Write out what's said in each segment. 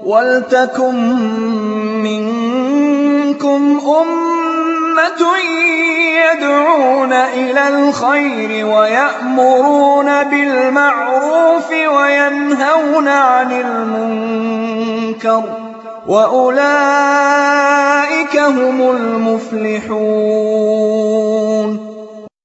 وَلْتَكُن مِّنكُمْ أُمَّةٌ يَدْعُونَ إِلَى الْخَيْرِ وَيَأْمُرُونَ بِالْمَعْرُوفِ وَيَنْهَوْنَ عَنِ الْمُنكَرِ وَأُولَئِكَ هُمُ الْمُفْلِحُونَ.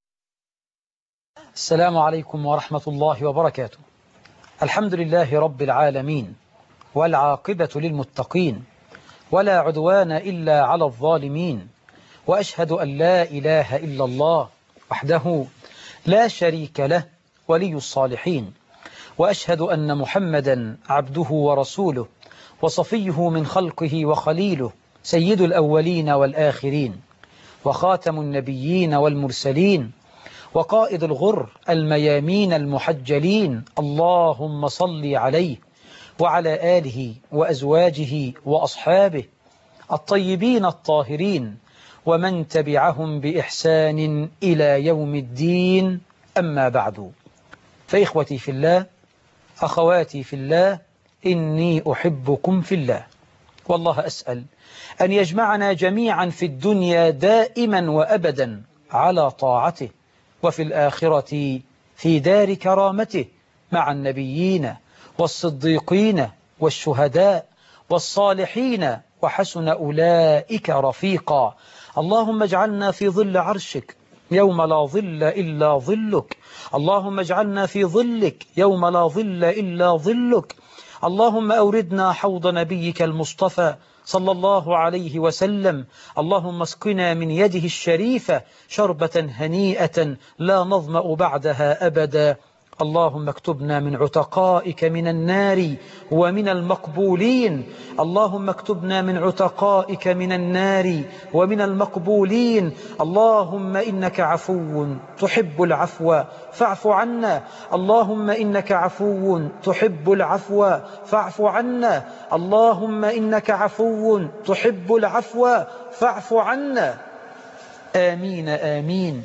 السلام عليكم ورحمة الله وبركاته. الحمد لله رب العالمين، والعاقبة للمتقين، ولا عدوان إلا على الظالمين، وأشهد أن لا إله إلا الله وحده لا شريك له ولي الصالحين، وأشهد أن محمدا عبده ورسوله وصفيه من خلقه وخليله، سيد الأولين والآخرين، وخاتم النبيين والمرسلين، وقائد الغر الميامين المحجلين. اللهم صل عليه وعلى آله وأزواجه وأصحابه الطيبين الطاهرين، ومن تبعهم بإحسان إلى يوم الدين. أما بعد، فإخوتي في الله، أخواتي في الله، إني أحبكم في الله، والله أسأل أن يجمعنا جميعا في الدنيا دائما وأبدا على طاعته، وفي الآخرة في دار كرامته مع النبيين والصديقين والشهداء والصالحين، وحسن أولئك رفيقا. اللهم اجعلنا في ظل عرشك يوم لا ظل إلا ظلك، اللهم اجعلنا في ظلك يوم لا ظل إلا ظلك. اللهم أوردنا حوض نبيك المصطفى صلى الله عليه وسلم. اللهم اسقنا من يده الشريفة شربة هنيئة لا نظمأ بعدها أبدا. اللهم اكتبنا من عتقائك من النار ومن المقبولين، اللهم اكتبنا من عتقائك من النار ومن المقبولين. اللهم إنك عفو تحب العفو فاعف عنا، اللهم إنك عفو تحب العفو فاعف عنا، اللهم إنك عفو تحب العفو فاعف عنا. آمين آمين.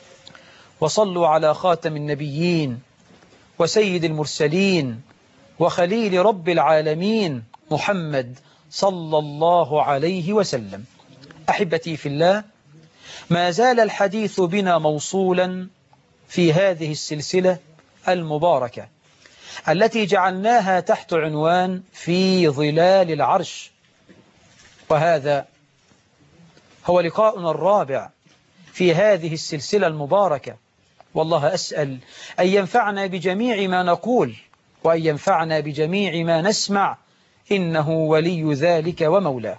وصلوا على خاتم النبيين وسيد المرسلين وخليل رب العالمين محمد صلى الله عليه وسلم. أحبتي في الله، ما زال الحديث بنا موصولا في هذه السلسلة المباركة التي جعلناها تحت عنوان في ظلال العرش، وهذا هو لقاؤنا الرابع في هذه السلسلة المباركة. والله أسأل أن ينفعنا بجميع ما نقول، وأن ينفعنا بجميع ما نسمع، إنه ولي ذلك ومولاه.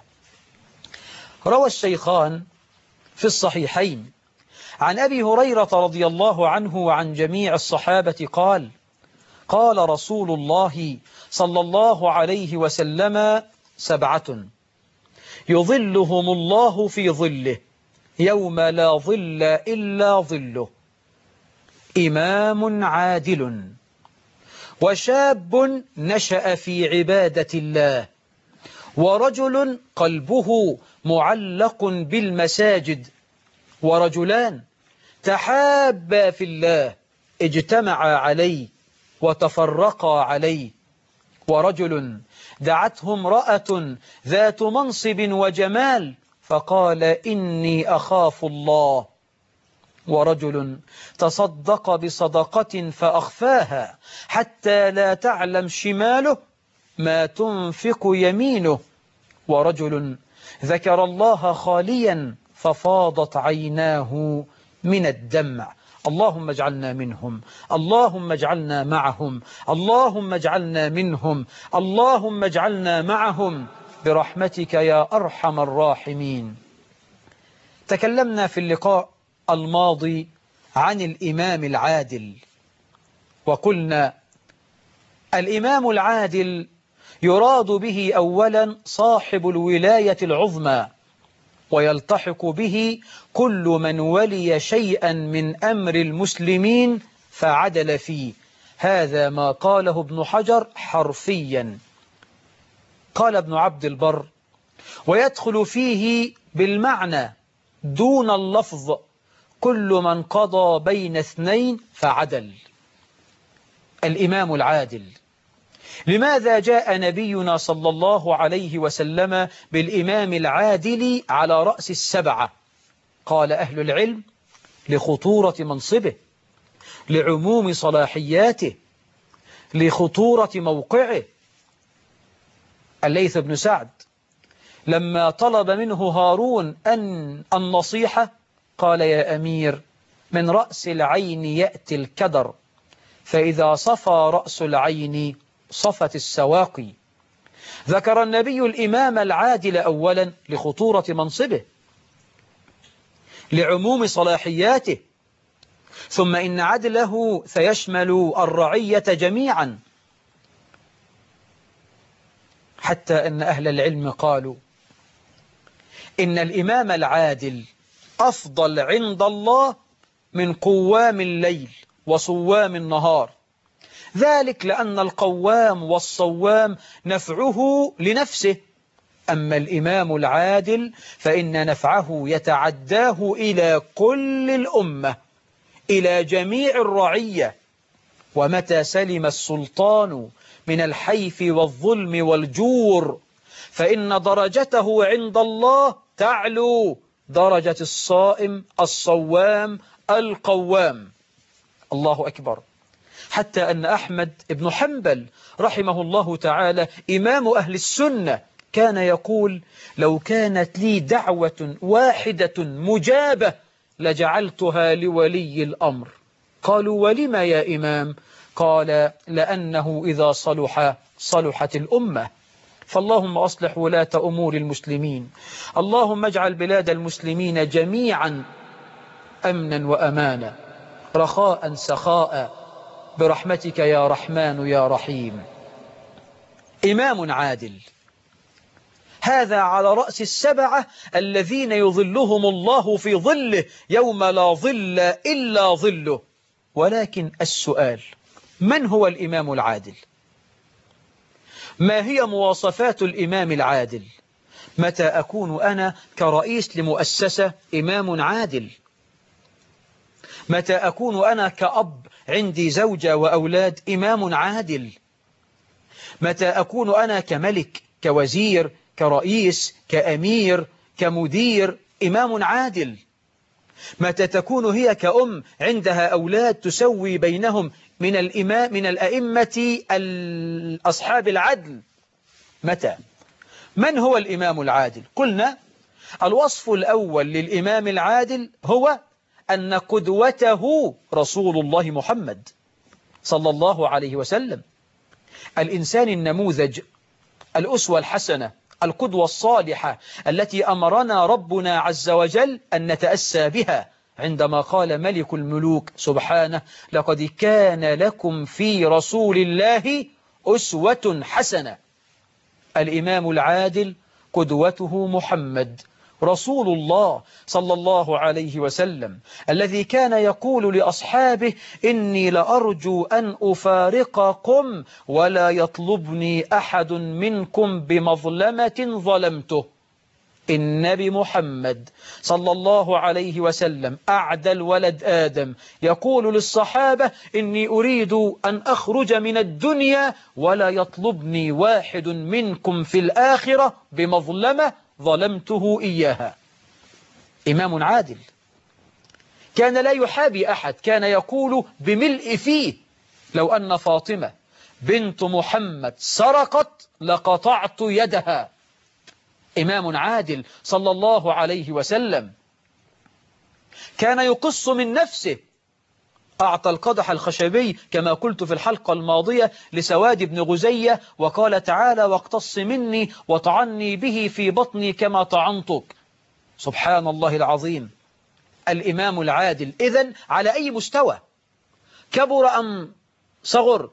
روى الشيخان في الصحيحين عن أبي هريرة رضي الله عنه وعن جميع الصحابة قال: قال رسول الله صلى الله عليه وسلم: 7 يظلهم الله في ظله يوم لا ظل إلا ظله: إمام عادل، وشاب نشأ في عبادة الله، ورجل قلبه معلق بالمساجد، ورجلان تحابا في الله اجتمعا عليه وتفرقا عليه، ورجل دعته امرأة ذات منصب وجمال فقال: إني أخاف الله، ورجل تصدق بصدقة فأخفاها حتى لا تعلم شماله ما تنفق يمينه، ورجل ذكر الله خاليا ففاضت عيناه من الدمع. اللهم اجعلنا منهم، اللهم اجعلنا معهم، اللهم اجعلنا منهم، اللهم اجعلنا معهم برحمتك يا أرحم الراحمين. تكلمنا في اللقاء الماضي عن الإمام العادل، وقلنا الإمام العادل يراد به أولا صاحب الولاية العظمى، ويلتحق به كل من ولي شيئا من أمر المسلمين فعدل فيه. هذا ما قاله ابن حجر حرفيا. قال ابن عبد البر: ويدخل فيه بالمعنى دون اللفظ كل من قضى بين اثنين فعدل. الإمام العادل لماذا جاء نبينا صلى الله عليه وسلم بالإمام العادل على رأس السبعة؟ قال أهل العلم: لخطورة منصبه، لعموم صلاحياته، لخطورة موقعه. الليث بن سعد لما طلب منه هارون النصيحة قال: يا أمير، من رأس العين يأتي الكدر، فإذا صفى رأس العين صفت السواقي. ذكر النبي الإمام العادل أولا لخطورة منصبه، لعموم صلاحياته، ثم إن عدله سيشمل الرعية جميعا، حتى أن أهل العلم قالوا إن الإمام العادل أفضل عند الله من قوام الليل وصوام النهار، ذلك لأن القوام والصوام نفعه لنفسه، أما الإمام العادل فإن نفعه يتعداه إلى كل الأمة، إلى جميع الرعية. ومتى سلم السلطان من الحيف والظلم والجور فإن درجته عند الله تعلو درجة الصائم الصوام القوام. الله أكبر. حتى أن أحمد بن حنبل رحمه الله تعالى إمام أهل السنة كان يقول: لو كانت لي دعوة واحدة مجابة لجعلتها لولي الأمر. قالوا: ولما يا إمام؟ قال: لأنه إذا صلح صلحت الأمة. فاللهم أصلح ولاة أمور المسلمين، اللهم اجعل بلاد المسلمين جميعا أمنا وأمانا، رخاء سخاء، برحمتك يا رحمن يا رحيم. إمام عادل، هذا على رأس السبعة الذين يظلهم الله في ظله يوم لا ظل إلا ظله. ولكن السؤال: من هو الإمام العادل؟ ما هي مواصفات الإمام العادل؟ متى أكون أنا كرئيس لمؤسسة إمام عادل؟ متى أكون أنا كأب عندي زوجة وأولاد إمام عادل؟ متى أكون أنا كملك كوزير كرئيس كأمير كمدير إمام عادل؟ متى تكون هي كأم عندها أولاد تسوي بينهم من الأئمة أصحاب العدل؟ متى؟ من هو الإمام العادل؟ قلنا الوصف الأول للإمام العادل هو أن قدوته رسول الله محمد صلى الله عليه وسلم، الإنسان النموذج، الأسوة الحسنة، القدوة الصالحة التي أمرنا ربنا عز وجل أن نتأسى بها عندما قال ملك الملوك سبحانه: لقد كان لكم في رسول الله أسوة حسنة. الإمام العادل قدوته محمد رسول الله صلى الله عليه وسلم، الذي كان يقول لأصحابه: إني لأرجو أن أفارقكم ولا يطلبني أحد منكم بمظلمة ظلمته. النبي محمد صلى الله عليه وسلم أعدل ولد آدم يقول للصحابة: إني أريد أن أخرج من الدنيا ولا يطلبني واحد منكم في الآخرة بمظلمة ظلمته إياها. إمام عادل كان لا يحابي أحد، كان يقول بملء فيه: لو أن فاطمة بنت محمد سرقت لقطعت يدها. إمام عادل صلى الله عليه وسلم كان يقص من نفسه، أعطى القدح الخشبي كما قلت في الحلقة الماضية لسواد بن غزية وقال: تعالى واقتص مني وطعني به في بطني كما طعنتك. سبحان الله العظيم. الإمام العادل إذن على أي مستوى؟ كبر أم صغر؟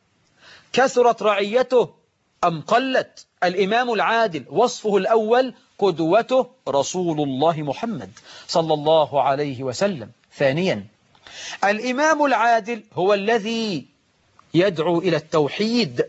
كثرت رعيته أم قلت؟ الإمام العادل وصفه الأول قدوته رسول الله محمد صلى الله عليه وسلم. ثانيا، الإمام العادل هو الذي يدعو إلى التوحيد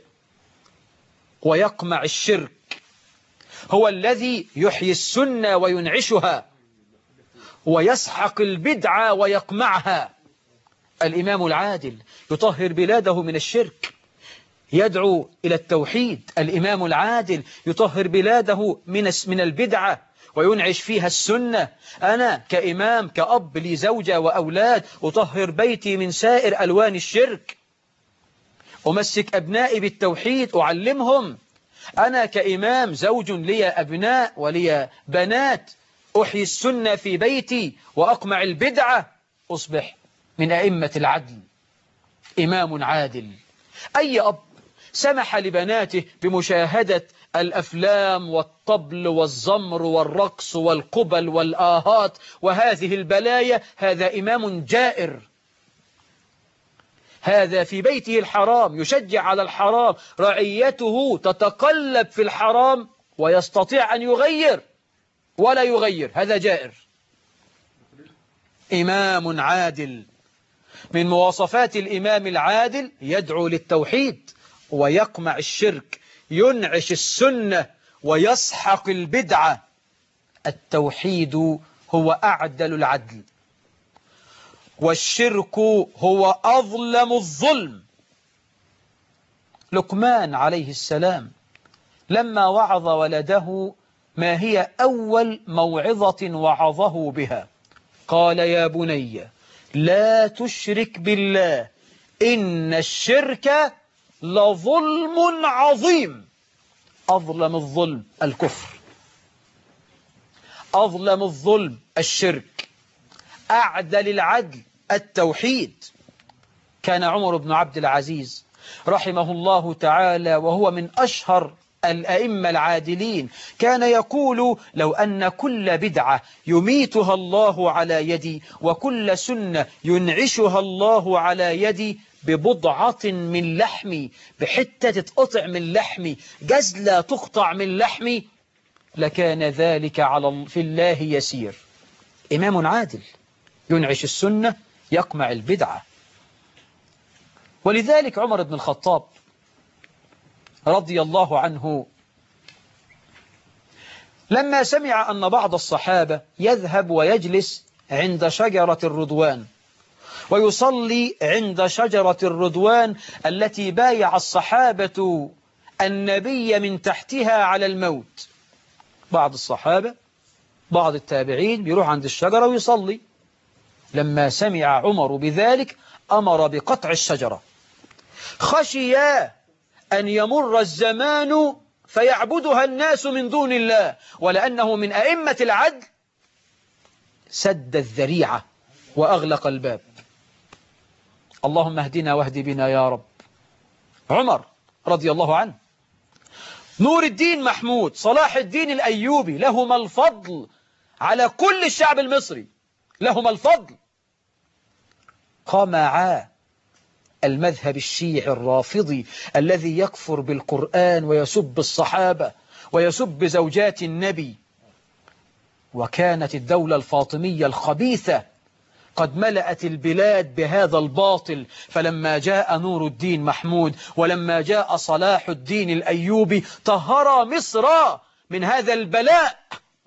ويقمع الشرك، هو الذي يحيي السنة وينعشها ويسحق البدعة ويقمعها. الإمام العادل يطهر بلاده من الشرك، يدعو إلى التوحيد. الإمام العادل يطهر بلاده من البدعة وينعش فيها السنة. أنا كإمام كأب لي زوجة وأولاد أطهر بيتي من سائر ألوان الشرك، أمسك أبنائي بالتوحيد، أعلمهم. أنا كإمام زوج لي أبناء ولي بنات، أحيي السنة في بيتي وأقمع البدعة، أصبح من أئمة العدل، إمام عادل. أي أب سمح لبناته بمشاهدة الأفلام والطبل والزمر والرقص والقبل والآهات وهذه البلايا، هذا إمام جائر. هذا في بيته الحرام يشجع على الحرام، رعيته تتقلب في الحرام ويستطيع أن يغير ولا يغير، هذا جائر. إمام عادل. من مواصفات الإمام العادل يدعو للتوحيد ويقمع الشرك، ينعش السنة ويسحق البدعة. التوحيد هو أعدل العدل، والشرك هو أظلم الظلم. لقمان عليه السلام لما وعظ ولده ما هي أول موعظة وعظه بها؟ قال: يا بني لا تشرك بالله إن الشرك لظلم عظيم. أظلم الظلم الكفر، أظلم الظلم الشرك، أعدل العدل التوحيد. كان عمر بن عبد العزيز رحمه الله تعالى وهو من أشهر الأئمة العادلين، كان يقول: لو أن كل بدعة يميتها الله على يدي وكل سنة ينعشها الله على يدي ببضعة من لحمي، بحتة تقطع من لحمي، جزلة تقطع من لحمي، لكان ذلك في الله يسير. إمام عادل ينعش السنة، يقمع البدعة. ولذلك عمر بن الخطاب رضي الله عنه لما سمع أن بعض الصحابة يذهب ويجلس عند شجرة الرضوان ويصلي عند شجرة الرضوان التي بايع الصحابة النبي من تحتها على الموت، بعض الصحابة بعض التابعين بيروح عند الشجرة ويصلي. لما سمع عمر بذلك أمر بقطع الشجرة، خشي أن يمر الزمان فيعبدها الناس من دون الله، ولأنه من أئمة العدل سد الذريعة وأغلق الباب. اللهم اهدنا واهد بنا يا رب. عمر رضي الله عنه. نور الدين محمود صلاح الدين الأيوبي لهما الفضل على كل الشعب المصري، لهما الفضل. قمع المذهب الشيعي الرافضي الذي يكفر بالقرآن ويسب الصحابة ويسب زوجات النبي. وكانت الدولة الفاطمية الخبيثة قد ملأت البلاد بهذا الباطل، فلما جاء نور الدين محمود ولما جاء صلاح الدين الأيوبي طهر مصر من هذا البلاء،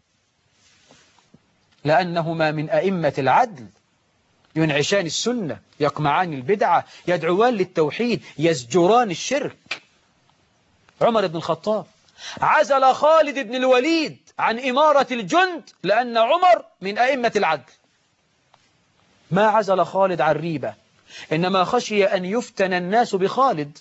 لأنهما من أئمة العدل، ينعشان السنة، يقمعان البدعة، يدعوان للتوحيد، يزجران الشرك. عمر بن الخطاب عزل خالد بن الوليد عن إمارة الجند لأن عمر من أئمة العدل. ما عزل خالد عن ريبة، إنما خشي أن يفتن الناس بخالد.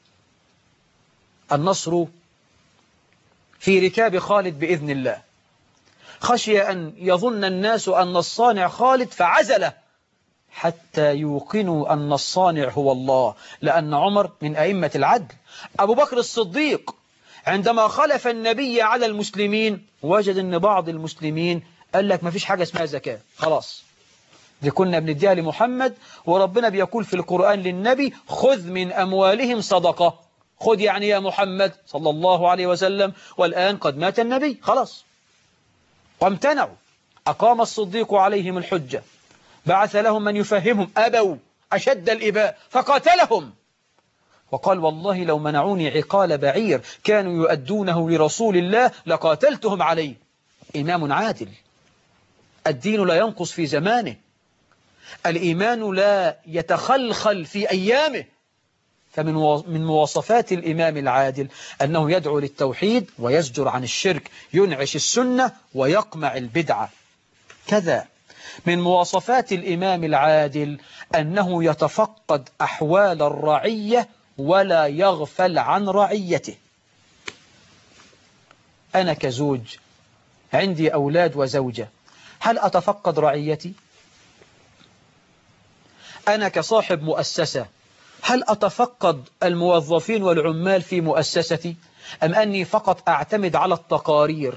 النصر في ركاب خالد بإذن الله. خشي أن يظن الناس أن الصانع خالد فعزله حتى يوقنوا أن الصانع هو الله، لأن عمر من أئمة العدل. أبو بكر الصديق عندما خلف النبي على المسلمين وجد أن بعض المسلمين قال لك ما فيش حاجة اسمها زكاة، خلاص دي كنا بنديها لمحمد، وربنا بيقول في القرآن للنبي: خذ من أموالهم صدقة. خذ يعني يا محمد صلى الله عليه وسلم، والآن قد مات النبي خلاص. وامتنعوا. أقام الصديق عليهم الحجة، بعث لهم من يفهمهم، أبوا أشد الإباء فقاتلهم، وقال: والله لو منعوني عقال بعير كانوا يؤدونه لرسول الله لقاتلتهم عليه. إمام عادل. الدين لا ينقص في زمانه، الإيمان لا يتخلخل في أيامه، من مواصفات الإمام العادل أنه يدعو للتوحيد ويزجر عن الشرك، ينعش السنة ويقمع البدعة. كذا من مواصفات الإمام العادل أنه يتفقد أحوال الرعية ولا يغفل عن رعيته. أنا كزوج عندي أولاد وزوجة، هل أتفقد رعيتي؟ أنا كصاحب مؤسسة، هل أتفقد الموظفين والعمال في مؤسستي، أم أني فقط أعتمد على التقارير؟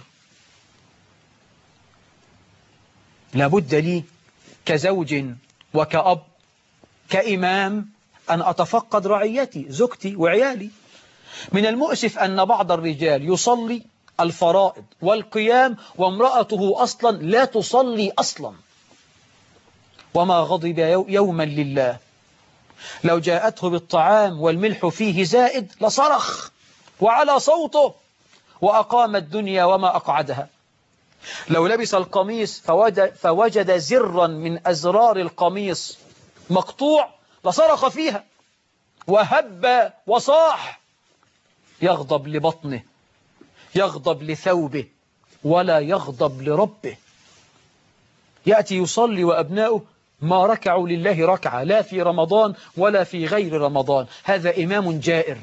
لابد لي كزوج وكأب كإمام أن أتفقد رعيتي، زوجتي وعيالي. من المؤسف أن بعض الرجال يصلي الفرائض والقيام وامرأته أصلا لا تصلي أصلا، وما غضب يوما لله، لو جاءته بالطعام والملح فيه زائد لصرخ وعلى صوته وأقام الدنيا وما أقعدها. لو لبس القميص فوجد زرا من أزرار القميص مقطوع لصرخ فيها وهب وصاح. يغضب لبطنه، يغضب لثوبه، ولا يغضب لربه. يأتي يصلي وأبناؤه ما ركعوا لله ركعة، لا في رمضان ولا في غير رمضان. هذا إمام جائر.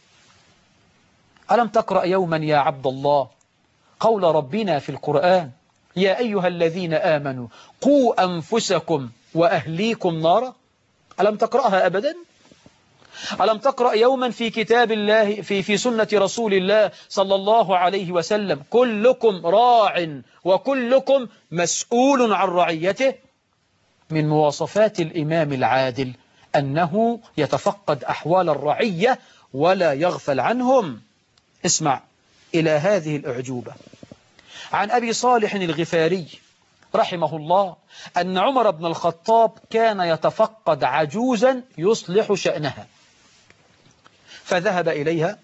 ألم تقرأ يوما يا عبد الله قول ربنا في القرآن: يا أيها الذين آمنوا قوا أنفسكم وأهليكم نارا؟ ألم تقرأها أبدا؟ ألم تقرأ يوما في كتاب الله في سنة رسول الله صلى الله عليه وسلم: كلكم راع وكلكم مسؤول عن رعيته؟ من مواصفات الإمام العادل أنه يتفقد أحوال الرعية ولا يغفل عنهم. اسمع إلى هذه الأعجوبة. عن أبي صالح الغفاري رحمه الله أن عمر بن الخطاب كان يتفقد عجوزا يصلح شأنها، فذهب إليها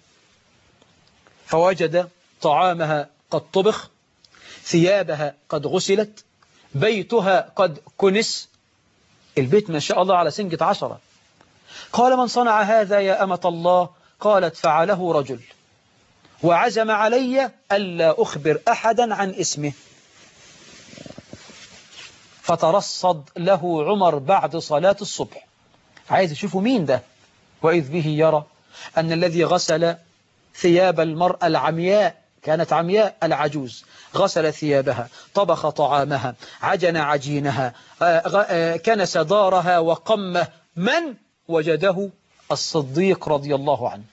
فوجد طعامها قد طبخ، ثيابها قد غسلت، بيتها قد كنس، البيت ما شاء الله على سنجة 10. قال: من صنع هذا يا أمة الله؟ قالت: فعله رجل وعزم علي ألا أخبر أحدا عن اسمه. فترصد له عمر بعد صلاة الصبح، عايز يشوفوا مين ده، وإذ به يرى أن الذي غسل ثياب المرأة العمياء، كانت عمياء العجوز، غسل ثيابها، طبخ طعامها، عجن عجينها، كنس دارها وقمه. من وجده؟ الصديق رضي الله عنه،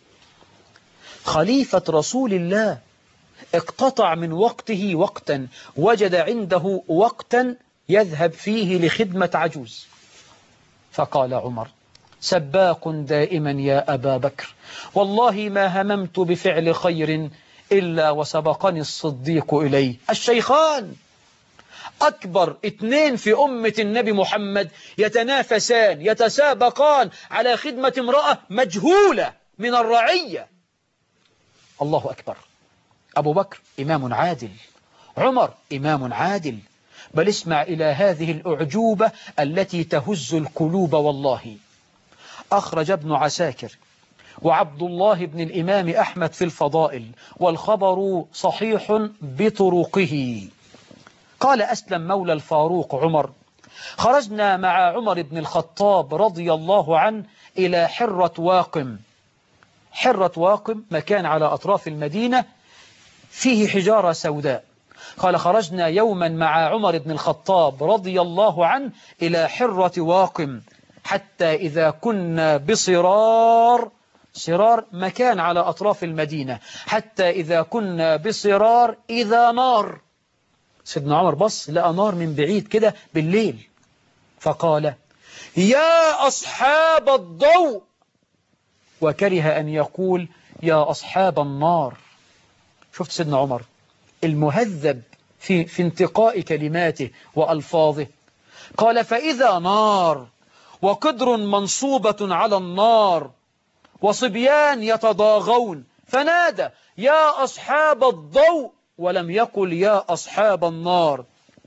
خليفة رسول الله، اقتطع من وقته وقتا، وجد عنده وقتا يذهب فيه لخدمة عجوز. فقال عمر: سباق دائما يا أبا بكر، والله ما هممت بفعل خير إلا وسبقني الصديق إليه. الشيخان أكبر 2 في أمة النبي محمد يتنافسان يتسابقان على خدمة امرأة مجهولة من الرعية. الله أكبر. أبو بكر إمام عادل، عمر إمام عادل. بل اسمع إلى هذه الأعجوبة التي تهز القلوب والله. أخرج ابن عساكر وعبد الله بن الإمام أحمد في الفضائل، والخبر صحيح بطرقه. قال أسلم مولى الفاروق عمر: خرجنا مع عمر بن الخطاب رضي الله عنه إلى حرة واقم. حرة واقم مكان على أطراف المدينة فيه حجارة سوداء. قال: خرجنا يوما مع عمر بن الخطاب رضي الله عنه إلى حرة واقم، حتى إذا كنا بصرار، صرار مكان على أطراف المدينة، حتى إذا كنا بصرار إذا نار. سيدنا عمر بص لقى نار من بعيد كده بالليل، فقال: يا أصحاب الضوء، وكره أن يقول يا أصحاب النار. شفت سيدنا عمر المهذب في انتقاء كلماته وألفاظه. قال: فإذا نار وقدر منصوبة على النار وصبيان يتضاغون، فنادى يا أصحاب الضوء، ولم يقل يا أصحاب النار.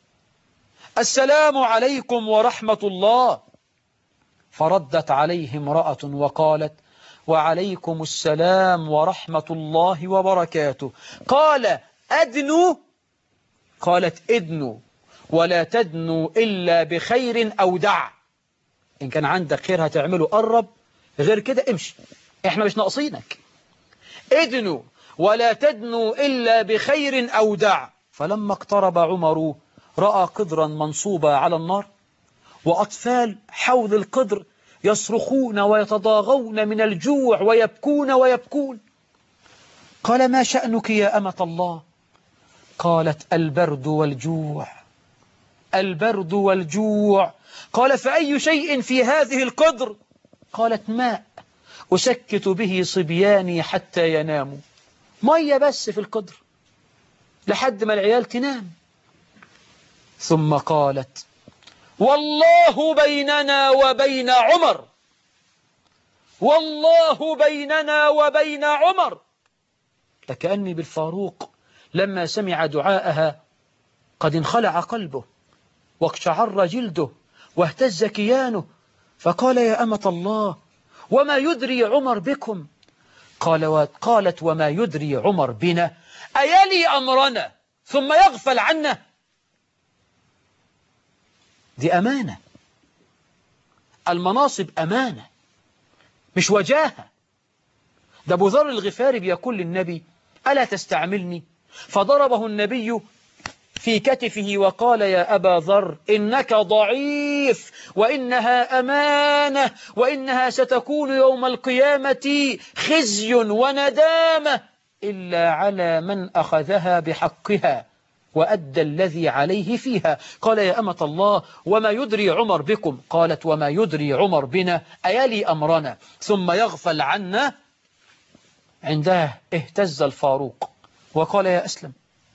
السلام عليكم ورحمة الله. فردت عليه امرأة وقالت: وعليكم السلام ورحمة الله وبركاته. قال أدنوا، قالت ادنوا ولا تدنوا إلا بخير أو دع. إن كان عندك خير هتعمله قرب، غير كده امشي، احنا مش ناقصينك. ادنوا ولا تدنوا إلا بخير أو دع. فلما اقترب عمر رأى قدرا منصوبا على النار، وأطفال حول القدر يصرخون ويتضاغون من الجوع ويبكون ويبكون. قال ما شأنك يا أمة الله؟ قالت البرد والجوع، البرد والجوع. قال فأي شيء في هذه القدر؟ قالت ماء أسكت به صبياني حتى يناموا. مية بس في القدر لحد ما العيال تنام. ثم قالت والله بيننا وبين عمر، والله بيننا وبين عمر. لكأني بالفاروق لما سمع دعاءها قد انخلع قلبه واقشعر جلده واهتز كيانه، فقال يا أمة الله وما يدري عمر بكم؟ قالت وما يدري عمر بنا؟ أيلي أمرنا ثم يغفل عنا؟ دي أمانة، المناصب أمانة مش وجاهة. ده أبو ذر الغفاري بيقول للنبي ألا تستعملني؟ فضربه النبي في كتفه وقال يا أبا ذر إنك ضعيف وإنها أمانة، وإنها ستكون يوم القيامة خزي وندامة إلا على من أخذها بحقها وأدى الذي عليه فيها. قال يا أمة الله وما يدري عمر بكم؟ قالت وما يدري عمر بنا؟ أيلي أمرنا ثم يغفل عنا؟ عندها اهتز الفاروق وقال يا أسلم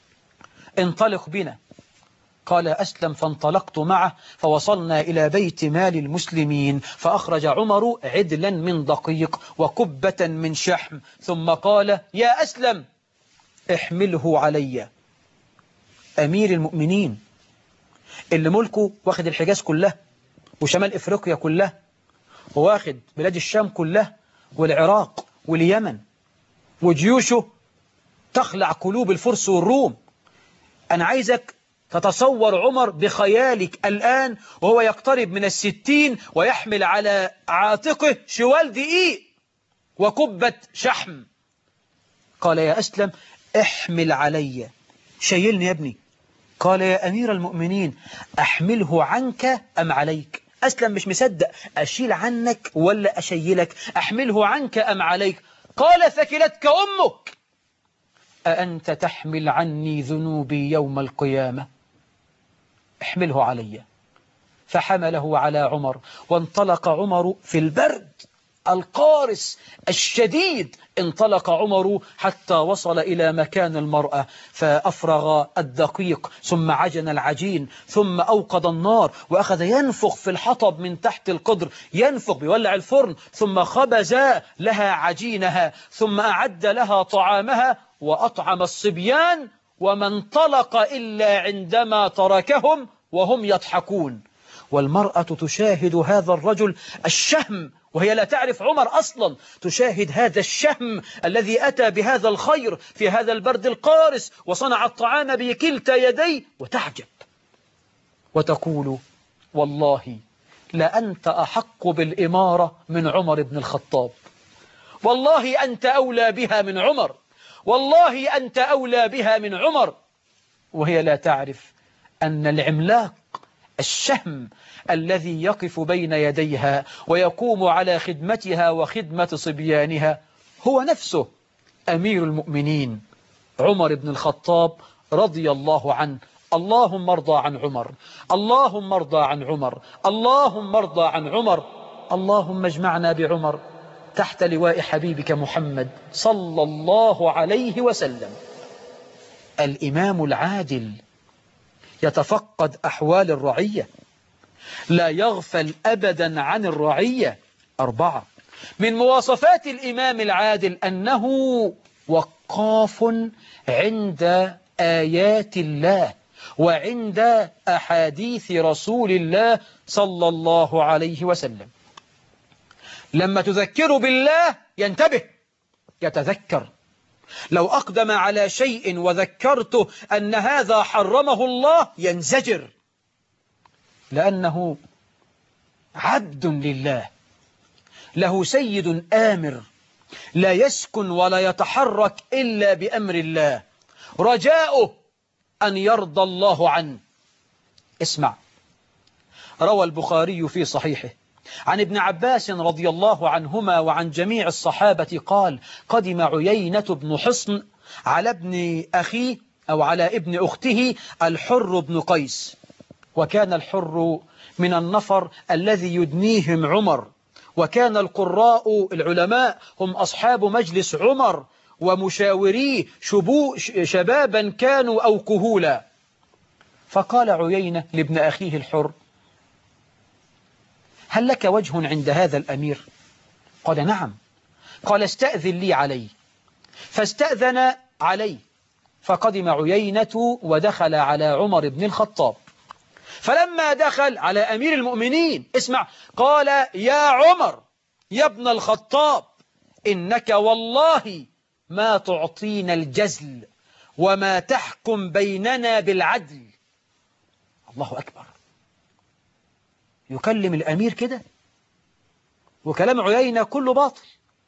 انطلق بنا. قال أسلم فانطلقت معه، فوصلنا إلى بيت مال المسلمين، فأخرج عمر عدلا من دقيق وكبة من شحم، ثم قال يا أسلم احمله علي. أمير المؤمنين اللي ملكه واخد الحجاز كلها وشمال إفريقيا كلها وواخد بلاد الشام كلها والعراق واليمن، وجيوشه تخلع قلوب الفرس والروم. أنا عايزك تتصور عمر بخيالك الآن وهو يقترب من 60 ويحمل على عاتقه شوال دقيق وكبة شحم. قال يا أسلم احمل علي، شيلني يا ابني. قال يا أمير المؤمنين أحمله عنك أم عليك؟ أسلم مش مصدق، أشيل عنك ولا أشيلك؟ أحمله عنك أم عليك؟ قال ثكلتك أمك، أأنت تحمل عني ذنوبي يوم القيامة؟ احمله علي. فحمله على عمر، وانطلق عمر في البرد القارس الشديد. انطلق عمر حتى وصل إلى مكان المرأة، فأفرغ الدقيق ثم عجن العجين ثم أوقد النار وأخذ ينفخ في الحطب من تحت القدر، ينفخ بيولع الفرن، ثم خبز لها عجينها ثم أعد لها طعامها وأطعم الصبيان، وما انطلق إلا عندما تركهم وهم يضحكون. والمرأة تشاهد هذا الرجل الشهم وهي لا تعرف عمر أصلا، تشاهد هذا الشهم الذي أتى بهذا الخير في هذا البرد القارس وصنع الطعام بكلتا يديه وتعجب وتقول والله لأنت أحق بالإمارة من عمر بن الخطاب، والله أنت أولى بها من عمر، والله أنت أولى بها من عمر. وهي لا تعرف أن العملاق الشهم الذي يقف بين يديها ويقوم على خدمتها وخدمة صبيانها هو نفسه أمير المؤمنين عمر بن الخطاب رضي الله عنه. اللهم ارضى عن عمر، اللهم ارضى عن عمر، اللهم ارضى عن عمر. اللهم اجمعنا بعمر تحت لواء حبيبك محمد صلى الله عليه وسلم. الإمام العادل يتفقد أحوال الرعية، لا يغفل أبدا عن الرعية. 4 من مواصفات الإمام العادل أنه وقاف عند آيات الله وعند أحاديث رسول الله صلى الله عليه وسلم. لما تذكره بالله ينتبه يتذكر. لو أقدم على شيء وذكرته أن هذا حرمه الله ينزجر، لأنه عبد لله له سيد آمر لا يسكن ولا يتحرك إلا بأمر الله، رجاؤه أن يرضى الله عنه. اسمع، روى البخاري في صحيحه عن ابن عباس رضي الله عنهما وعن جميع الصحابة قال: قدم عيينة بن حصن على ابن أخيه أو على ابن أخته الحر بن قيس، وكان الحر من النفر الذي يدنيهم عمر، وكان القراء العلماء هم أصحاب مجلس عمر ومشاوريه شبابا كانوا أو كهولا. فقال عيينة لابن أخيه الحر: هل لك وجه عند هذا الأمير؟ قال: نعم. قال: استأذن لي عليه. فاستأذن عليه، فقدم عيينة ودخل على عمر بن الخطاب. فلما دخل على أمير المؤمنين، اسمع، قال: يا عمر يا ابن الخطاب، إنك والله ما تعطينا الجزل وما تحكم بيننا بالعدل. الله أكبر، يكلم الأمير كده، وكلام عيينة كله باطل.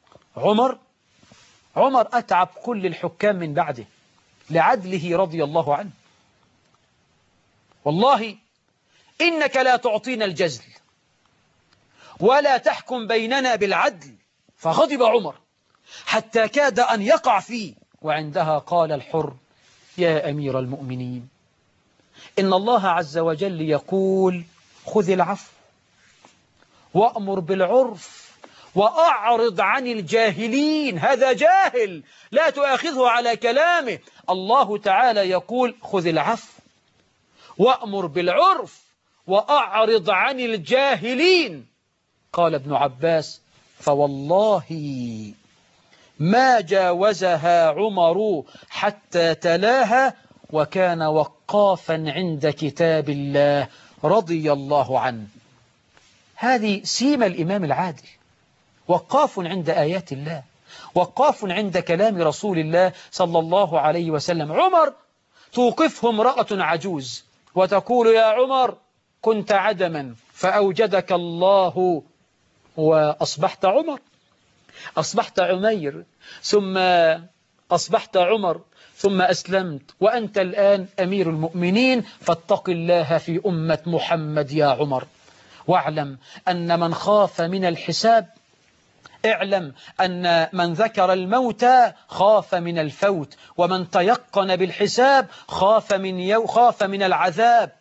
عمر أتعب كل الحكام من بعده لعدله رضي الله عنه. والله إنك لا تعطينا الجزل ولا تحكم بيننا بالعدل. فغضب عمر حتى كاد أن يقع فيه، وعندها قال الحر: يا أمير المؤمنين، إن الله عز وجل يقول: خذ العفو وأمر بالعرف وأعرض عن الجاهلين. هذا جاهل لا تؤاخذه على كلامه. الله تعالى يقول: خذ العفو وأمر بالعرف وأعرض عن الجاهلين. قال ابن عباس: فوالله ما جاوزها عمر حتى تلاها، وكان وقافا عند كتاب الله رضي الله عنه. هذه سيمة الإمام العادل، وقاف عند آيات الله، وقاف عند كلام رسول الله صلى الله عليه وسلم. عمر توقفه امرأة عجوز وتقول: يا عمر كنت عدما فأوجدك الله وأصبحت عمر، أصبحت عمير، ثم أصبحت عمر، ثم أسلمت، وأنت الآن أمير المؤمنين، فاتق الله في أمة محمد يا عمر. واعلم أن من خاف من الحساب، اعلم أن من ذكر الموت خاف من الفوت، ومن تيقن بالحساب خاف من العذاب.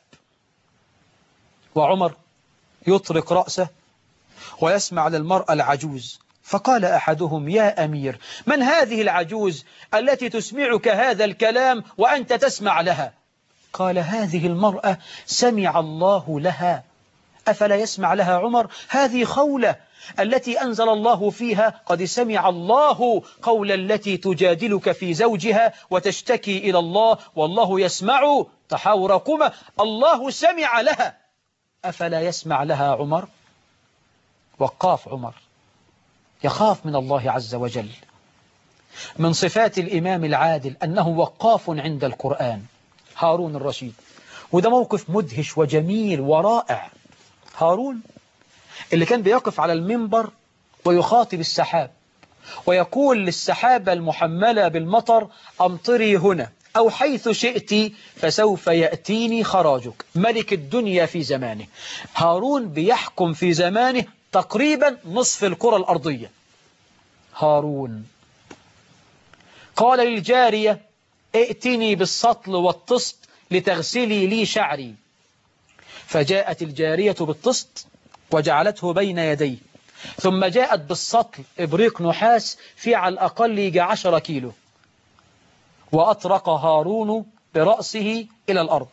وعمر يطرق رأسه ويسمع للمرأة العجوز، فقال أحدهم: يا أمير، من هذه العجوز التي تسمعك هذا الكلام وأنت تسمع لها؟ قال: هذه المرأة سمع الله لها، أفلا يسمع لها عمر؟ هذه خولة التي أنزل الله فيها: قد سمع الله قول التي تجادلك في زوجها وتشتكي إلى الله والله يسمع تحاوركما. الله سمع لها، أفلا يسمع لها عمر؟ وقاف عمر يخاف من الله عز وجل. من صفات الإمام العادل أنه وقاف عند القرآن. هارون الرشيد، وده موقف مدهش وجميل ورائع. هارون اللي كان بيقف على المنبر ويخاطب السحاب ويقول للسحابة المحملة بالمطر: أمطري هنا أو حيث شئت فسوف يأتيني خراجك. ملك الدنيا في زمانه. هارون بيحكم في زمانه تقريبا نصف الكرة الأرضية. هارون قال للجارية: ائتني بالسطل والطست لتغسلي لي شعري. فجاءت الجارية بالطست وجعلته بين يديه، ثم جاءت بالسطل إبريق نحاس في على الأقل يجي 10 كيلو، وأطرق هارون برأسه إلى الأرض.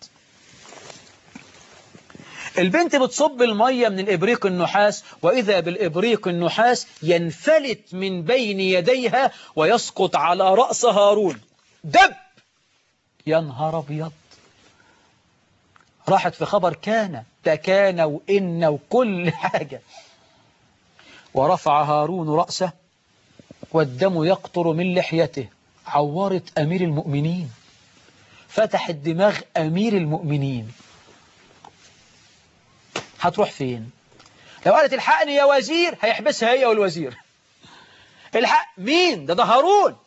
البنت بتصب المية من الإبريق النحاس، وإذا بالإبريق النحاس ينفلت من بين يديها ويسقط على رأس هارون. دب! يا نهار أبيض! راحت في خبر كان، ده كان وإن وكل حاجة. ورفع هارون رأسه والدم يقطر من لحيته. عورت أمير المؤمنين، فتح الدماغ أمير المؤمنين. هتروح فين؟ لو قالت الحقني يا وزير هيحبسها هي والوزير. الحق مين؟ ده هارون.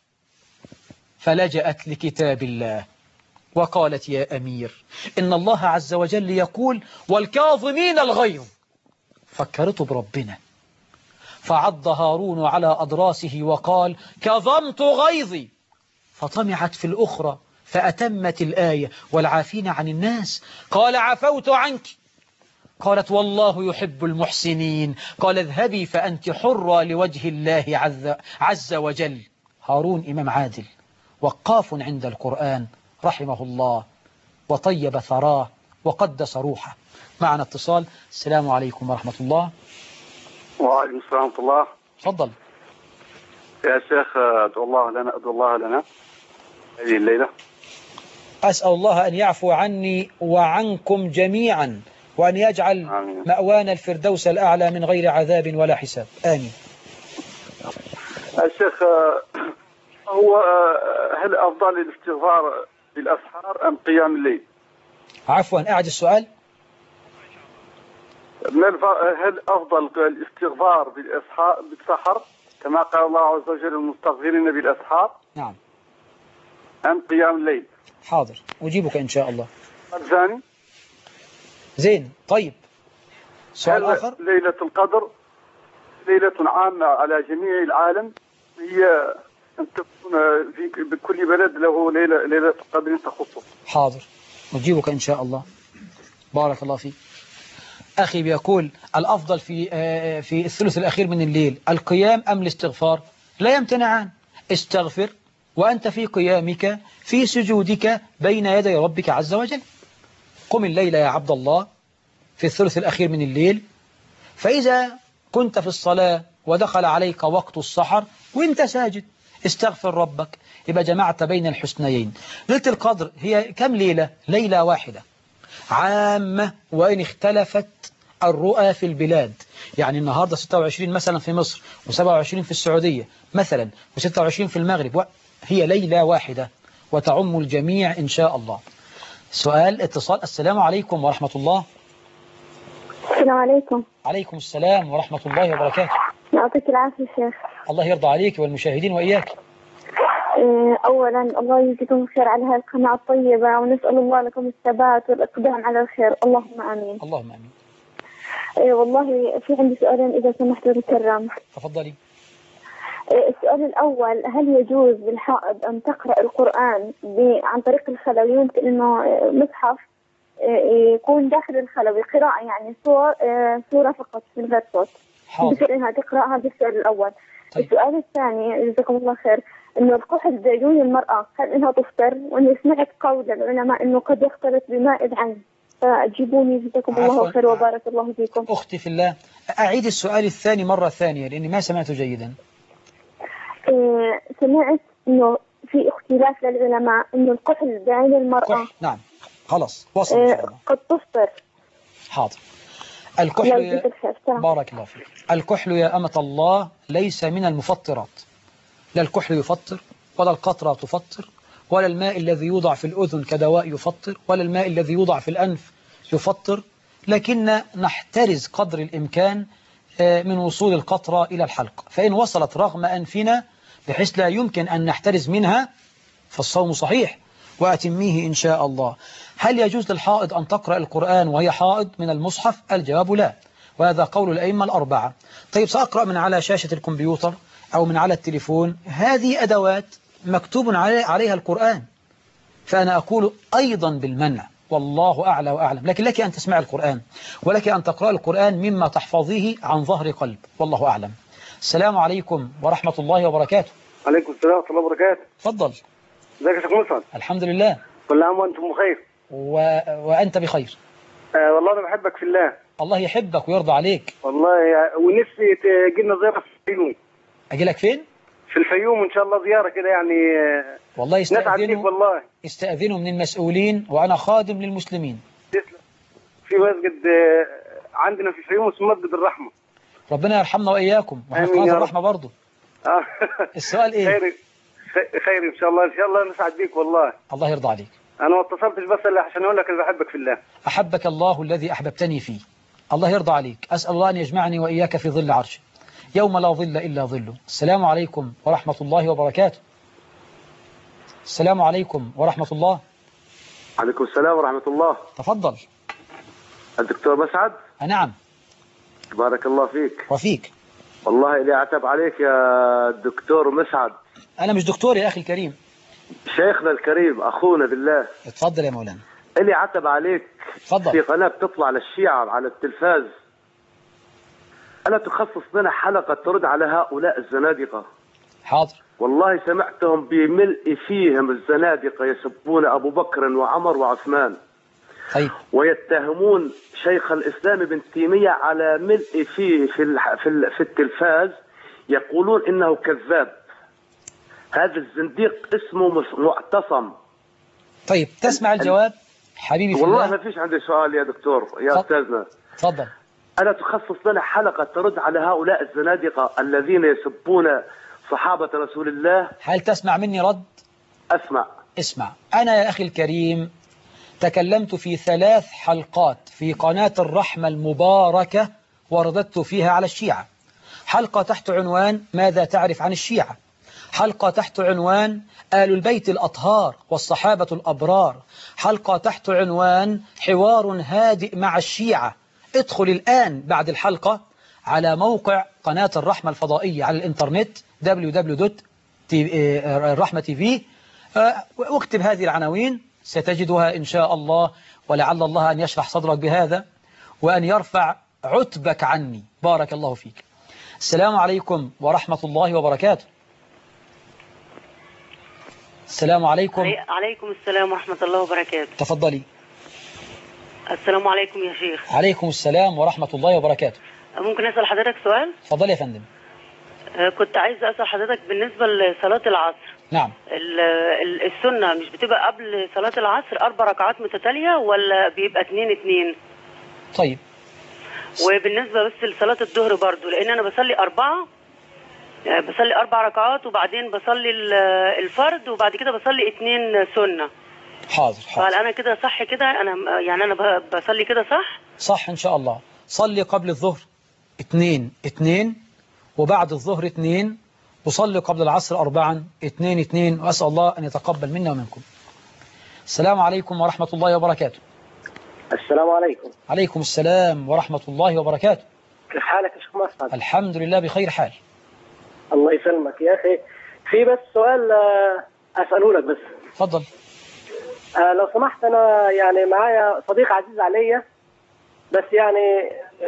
فلجأت لكتاب الله وقالت يا أمير إن الله عز وجل يقول والكاظمين الغيظ. فكرته بربنا، فعض هارون على أضراسه وقال كظمت غيظي. فطمعت في الأخرى فأتمت الآية والعافين عن الناس. قال عفوت عنك. قالت والله يحب المحسنين. قال اذهبي فأنت حرة لوجه الله عز وجل. هارون إمام عادل وقاف عند القرآن رحمه الله وطيب ثراه وقدس روحه. معنا اتصال. السلام عليكم ورحمة الله. وعليكم السلام ورحمة الله. تفضل يا شيخ، أدعو الله لنا هذه الليلة. أسأل الله أن يعفو عني وعنكم جميعا وأن يجعل آمين. مأوانا الفردوس الأعلى من غير عذاب ولا حساب. آمين. الشيخ، هو هل أفضل الاستغفار بالأسحار أم قيام الليل؟ عفوا أعد السؤال. هل أفضل الاستغفار بالسحر كما قال الله عز وجل المستغفرين بالأسحار؟ نعم. أم قيام الليل؟ حاضر أجيبك إن شاء الله. الثاني زين. طيب سؤال آخر. ليلة القدر ليلة عامة على جميع العالم، هي أن تكون في بكل بلد له ليلة القدر تخصه. حاضر أجيبك إن شاء الله. بارك الله فيك. أخي بيقول الأفضل في الثلث الأخير من الليل القيام أم الاستغفار؟ لا يمتنعان. استغفر وأنت في قيامك في سجودك بين يدي ربك عز وجل. قم الليل يا عبد الله في الثلث الأخير من الليل، فإذا كنت في الصلاة ودخل عليك وقت السحر وانت ساجد استغفر ربك، يبقى جمعت بين الحسنيين. ليلة القدر هي كم ليلة؟ ليلة واحدة عامة، وإن اختلفت الرؤى في البلاد. يعني النهاردة 26 مثلا في مصر و27 في السعودية مثلا و26 في المغرب، هي ليلة واحدة وتعم الجميع إن شاء الله. سؤال اتصال. السلام عليكم ورحمة الله. السلام عليكم. عليكم السلام ورحمة الله وبركاته. يعطيك العافية شيخ. الله يرضى عليك والمشاهدين وإياك. أولا الله يجزيكم خير على هذه القناة الطيبة، ونسأل الله لكم الثبات والإقدام على الخير، اللهم آمين. اللهم آمين. والله في عندي سؤالين إذا سمحت تكرم. تفضلي. السؤال الأول، هل يجوز للحائض أن تقرأ القرآن عن طريق الخلوي؟ يمكن إنه مصحف يكون داخل الخلوي قراءة، يعني صورة فقط من غير صوت، بصير إنها تقرأ. هذا السؤال الأول. طيب. السؤال الثاني جزاكم الله خير، إنه الكحل بيجون المرأة هل إنها تفطر؟ وإني سمعت قول العلماء إنه قد يختلط بماء العين، فأجيبوني جزاكم الله خير وبارك الله فيكم. أختي في الله، أعيد السؤال الثاني مرة ثانية لأني ما سمعته جيدا. سمعت إنه في اختلاف للعلماء إنه الكحل بعين المرأة. نعم خلاص وصل إن شاء الله. قد تفطر. حاضر. الكحل بارك الله فيك. الكحل يا أمة الله ليس من المفطرات. لا الكحل يفطر ولا القطرة تفطر ولا الماء الذي يوضع في الأذن كدواء يفطر ولا الماء الذي يوضع في الأنف يفطر، لكن نحترز قدر الإمكان من وصول القطرة إلى الحلق، فإن وصلت رغم أنفنا بحيث لا يمكن أن نحترز منها فالصوم صحيح وأتميه إن شاء الله. هل يجوز للحائض أن تقرأ القرآن وهي حائض من المصحف؟ الجواب لا، وهذا قول الأئمة الأربعة. طيب سأقرأ من على شاشة الكمبيوتر أو من على التليفون، هذه أدوات مكتوب عليها القرآن، فأنا أقول أيضا بالمنع، والله أعلى وأعلم. لكن لك أن تسمع القرآن ولك أن تقرأ القرآن مما تحفظيه عن ظهر قلب، والله أعلم. السلام عليكم ورحمة الله وبركاته. عليكم السلام ورحمة الله وبركاته. تفضل. ازيك يا شيخ مصعب؟ الحمد لله. كل عام وأنتم بخير. وأنت بخير. والله أنا بحبك في الله. الله يحبك ويرضى عليك. والله ونفسي تجي لنا زيارة في الفيوم. أجي لك فين؟ في الفيوم إن شاء الله زيارة كده يعني. والله والله استأذنوا من المسؤولين وأنا خادم للمسلمين. في مسجد عندنا في الفيوم اسمه مسجد الرحمة. ربنا يرحمنا وإياكم وإحنا في آمين قناة يا رب. الرحمة برضه. السؤال إيه؟ خير ان شاء الله نسعد بيك والله. الله يرضى عليك. انا ما اتصلتش بس الا عشان اقول لك انا بحبك في الله. أحبك الله الذي أحببتني فيه. الله يرضى عليك. أسأل الله أن يجمعني وإياك في ظل عرشه يوم لا ظل إلا ظله. السلام عليكم ورحمة الله وبركاته. السلام عليكم ورحمة الله. عليكم السلام ورحمه الله. تفضل. الدكتور مسعد. نعم. بارك الله فيك. وفيك. والله اللي عتب عليك يا دكتور مسعد. أنا مش دكتور يا أخي الكريم. شيخنا الكريم أخونا بالله. اتفضل يا مولانا. اللي عتب عليك اتفضل. في قناة بتطلع للشيعة على التلفاز، ألا تخصص لنا حلقة ترد على هؤلاء الزنادقة؟ حاضر. والله سمعتهم بملء فيهم الزنادقة يسبون أبو بكر وعمر وعثمان. طيب. ويتهمون شيخ الإسلام ابن تيمية على ملء فيه في التلفاز، يقولون إنه كذاب. هذا الزنديق اسمه معتصم. طيب تسمع الجواب حبيبي في والله الله؟ ما فيش عندي سؤال يا دكتور يا أستاذنا. تفضل. ألا تخصص لنا حلقة ترد على هؤلاء الزنادقة الذين يسبون صحابة رسول الله؟ هل تسمع مني رد؟ أسمع. اسمع. أنا يا أخي الكريم تكلمت في 3 حلقات في قناة الرحمة المباركة ورددت فيها على الشيعة. حلقة تحت عنوان ماذا تعرف عن الشيعة، حلقة تحت عنوان آل البيت الأطهار والصحابة الأبرار، حلقة تحت عنوان حوار هادئ مع الشيعة. ادخل الآن بعد الحلقة على موقع قناة الرحمة الفضائية على الإنترنت www.الرحمة.tv واكتب هذه العناوين ستجدها إن شاء الله، ولعل الله أن يشرح صدرك بهذا وأن يرفع عتبك عني. بارك الله فيك. السلام عليكم ورحمة الله وبركاته. السلام عليكم. عليكم السلام ورحمة الله وبركاته. تفضلي. السلام عليكم يا شيخ. عليكم السلام ورحمة الله وبركاته. ممكن أسأل حضرتك سؤال؟ تفضل يا فندم. كنت عايز أسأل حضرتك بالنسبة لصلاة العصر. نعم. السنة مش بتبقى قبل صلاة العصر 4 ركعات متتالية ولا بيبقى 2-2؟ طيب. وبالنسبة بس لصلاة الظهر برضو، لأن أنا بصلي 4 ركعات وبعدين بصلي الفرد وبعد كده بصلي 2 سنة. حاضر. فهل أنا كده صح كده؟ أنا بصلي كده صح؟ صح إن شاء الله. صلي قبل الظهر 2 وبعد الظهر 2 وصلي قبل العصر 4 2 وأسأل الله أن يتقبل منا ومنكم. السلام عليكم ورحمة الله وبركاته. السلام عليكم. عليكم السلام ورحمة الله وبركاته. كيف حالك يا شيخ مسعد؟ الحمد لله بخير حال. الله يسلمك يا أخي. في بس سؤال أسأله لك بس. تفضل. لو سمحت، أنا يعني معايا صديق عزيز عليا بس يعني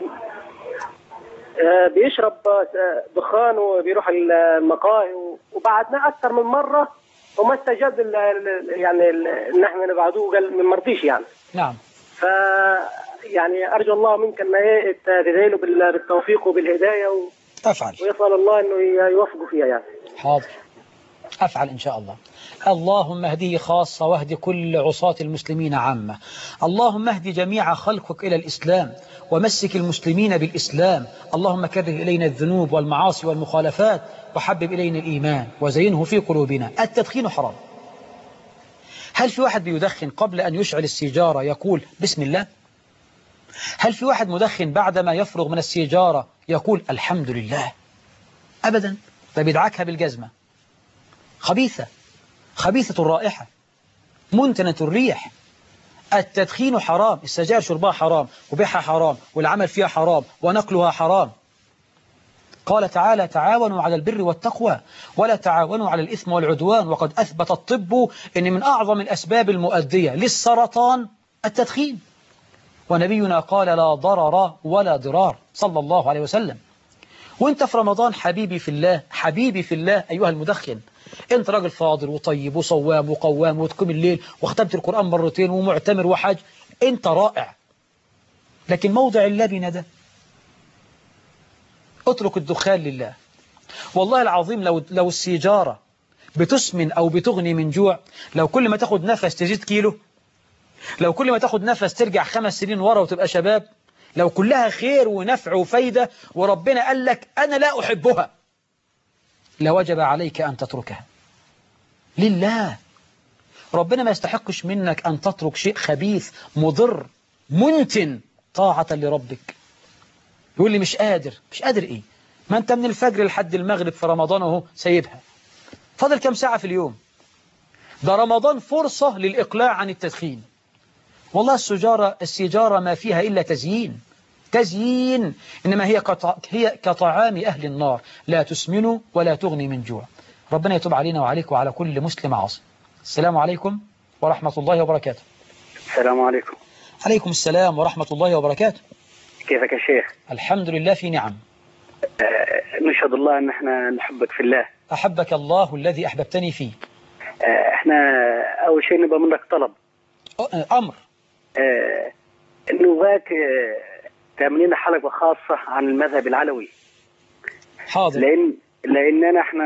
بيشرب دخان وبيروح المقاهي وبعدنا أكثر من مرة وما استجاب يعني إن احنا نبعدوه، قال ما مرضيش يعني. نعم. يعني أرجو الله منك أن تدعي له بالتوفيق وبالهداية أفعل. ويسأل الله أنه يوفقه فيها يعني. حاضر. أفعل إن شاء الله. اللهم اهديه خاصة واهد كل عصاة المسلمين عامة. اللهم اهد جميع خلقك إلى الإسلام ومسك المسلمين بالإسلام. اللهم كره إلينا الذنوب والمعاصي والمخالفات وحبب إلينا الإيمان وزينه في قلوبنا. التدخين حرام. هل في واحد بيدخن قبل أن يشعل السيجارة يقول بسم الله؟ هل في واحد مدخن بعدما يفرغ من السيجارة يقول الحمد لله؟ أبدا. فبيدعكها بالجزمة. خبيثة الرائحة، منتنة الريح. التدخين حرام. السجائر شربها حرام وبيعها حرام والعمل فيها حرام ونقلها حرام. قال تعالى تعاونوا على البر والتقوى ولا تعاونوا على الإثم والعدوان. وقد أثبت الطب أن من أعظم الأسباب المؤدية للسرطان التدخين، ونبينا قال لا ضرر ولا ضرار صلى الله عليه وسلم. وانت في رمضان حبيبي في الله أيها المدخن، انت راجل فاضل وطيب وصوام وقوام وتقوم الليل وختمت القرآن 2 مرات ومعتمر وحج، انت رائع. لكن موضع اللبنة ده اترك الدخان لله. والله العظيم لو السيجارة بتسمن أو بتغني من جوع، لو كل ما تاخد نفس تزيد كيلو، لو كل ما تاخد نفس ترجع 5 سنين ورا وتبقى شباب، لو كلها خير ونفع وفايدة وربنا قال لك أنا لا أحبها لوجب عليك أن تتركها لله. ربنا ما يستحقش منك أن تترك شيء خبيث مضر منتن طاعة لربك. يقول لي مش قادر إيه؟ ما أنت من الفجر لحد المغرب في رمضان وهو سايبها. فاضل كم ساعة في اليوم؟ ده رمضان فرصة للإقلاع عن التدخين. والله السيجارة ما فيها إلا تزيين، إنما هي كطعام أهل النار، لا تسمن ولا تغني من جوع. ربنا يتوب علينا وعليك وعلى كل مسلم عاصي. السلام عليكم ورحمة الله وبركاته. السلام عليكم. عليكم السلام ورحمة الله وبركاته. كيفك يا شيخ؟ الحمد لله في نعم. نشهد الله أن احنا نحبك في الله. أحبك الله الذي أحببتني فيه. احنا أول شيء نبقى منك طلب. أمر. إنه ذاك تعمل لنا حلقة خاصة عن المذهب العلوي. حاضر. لأننا احنا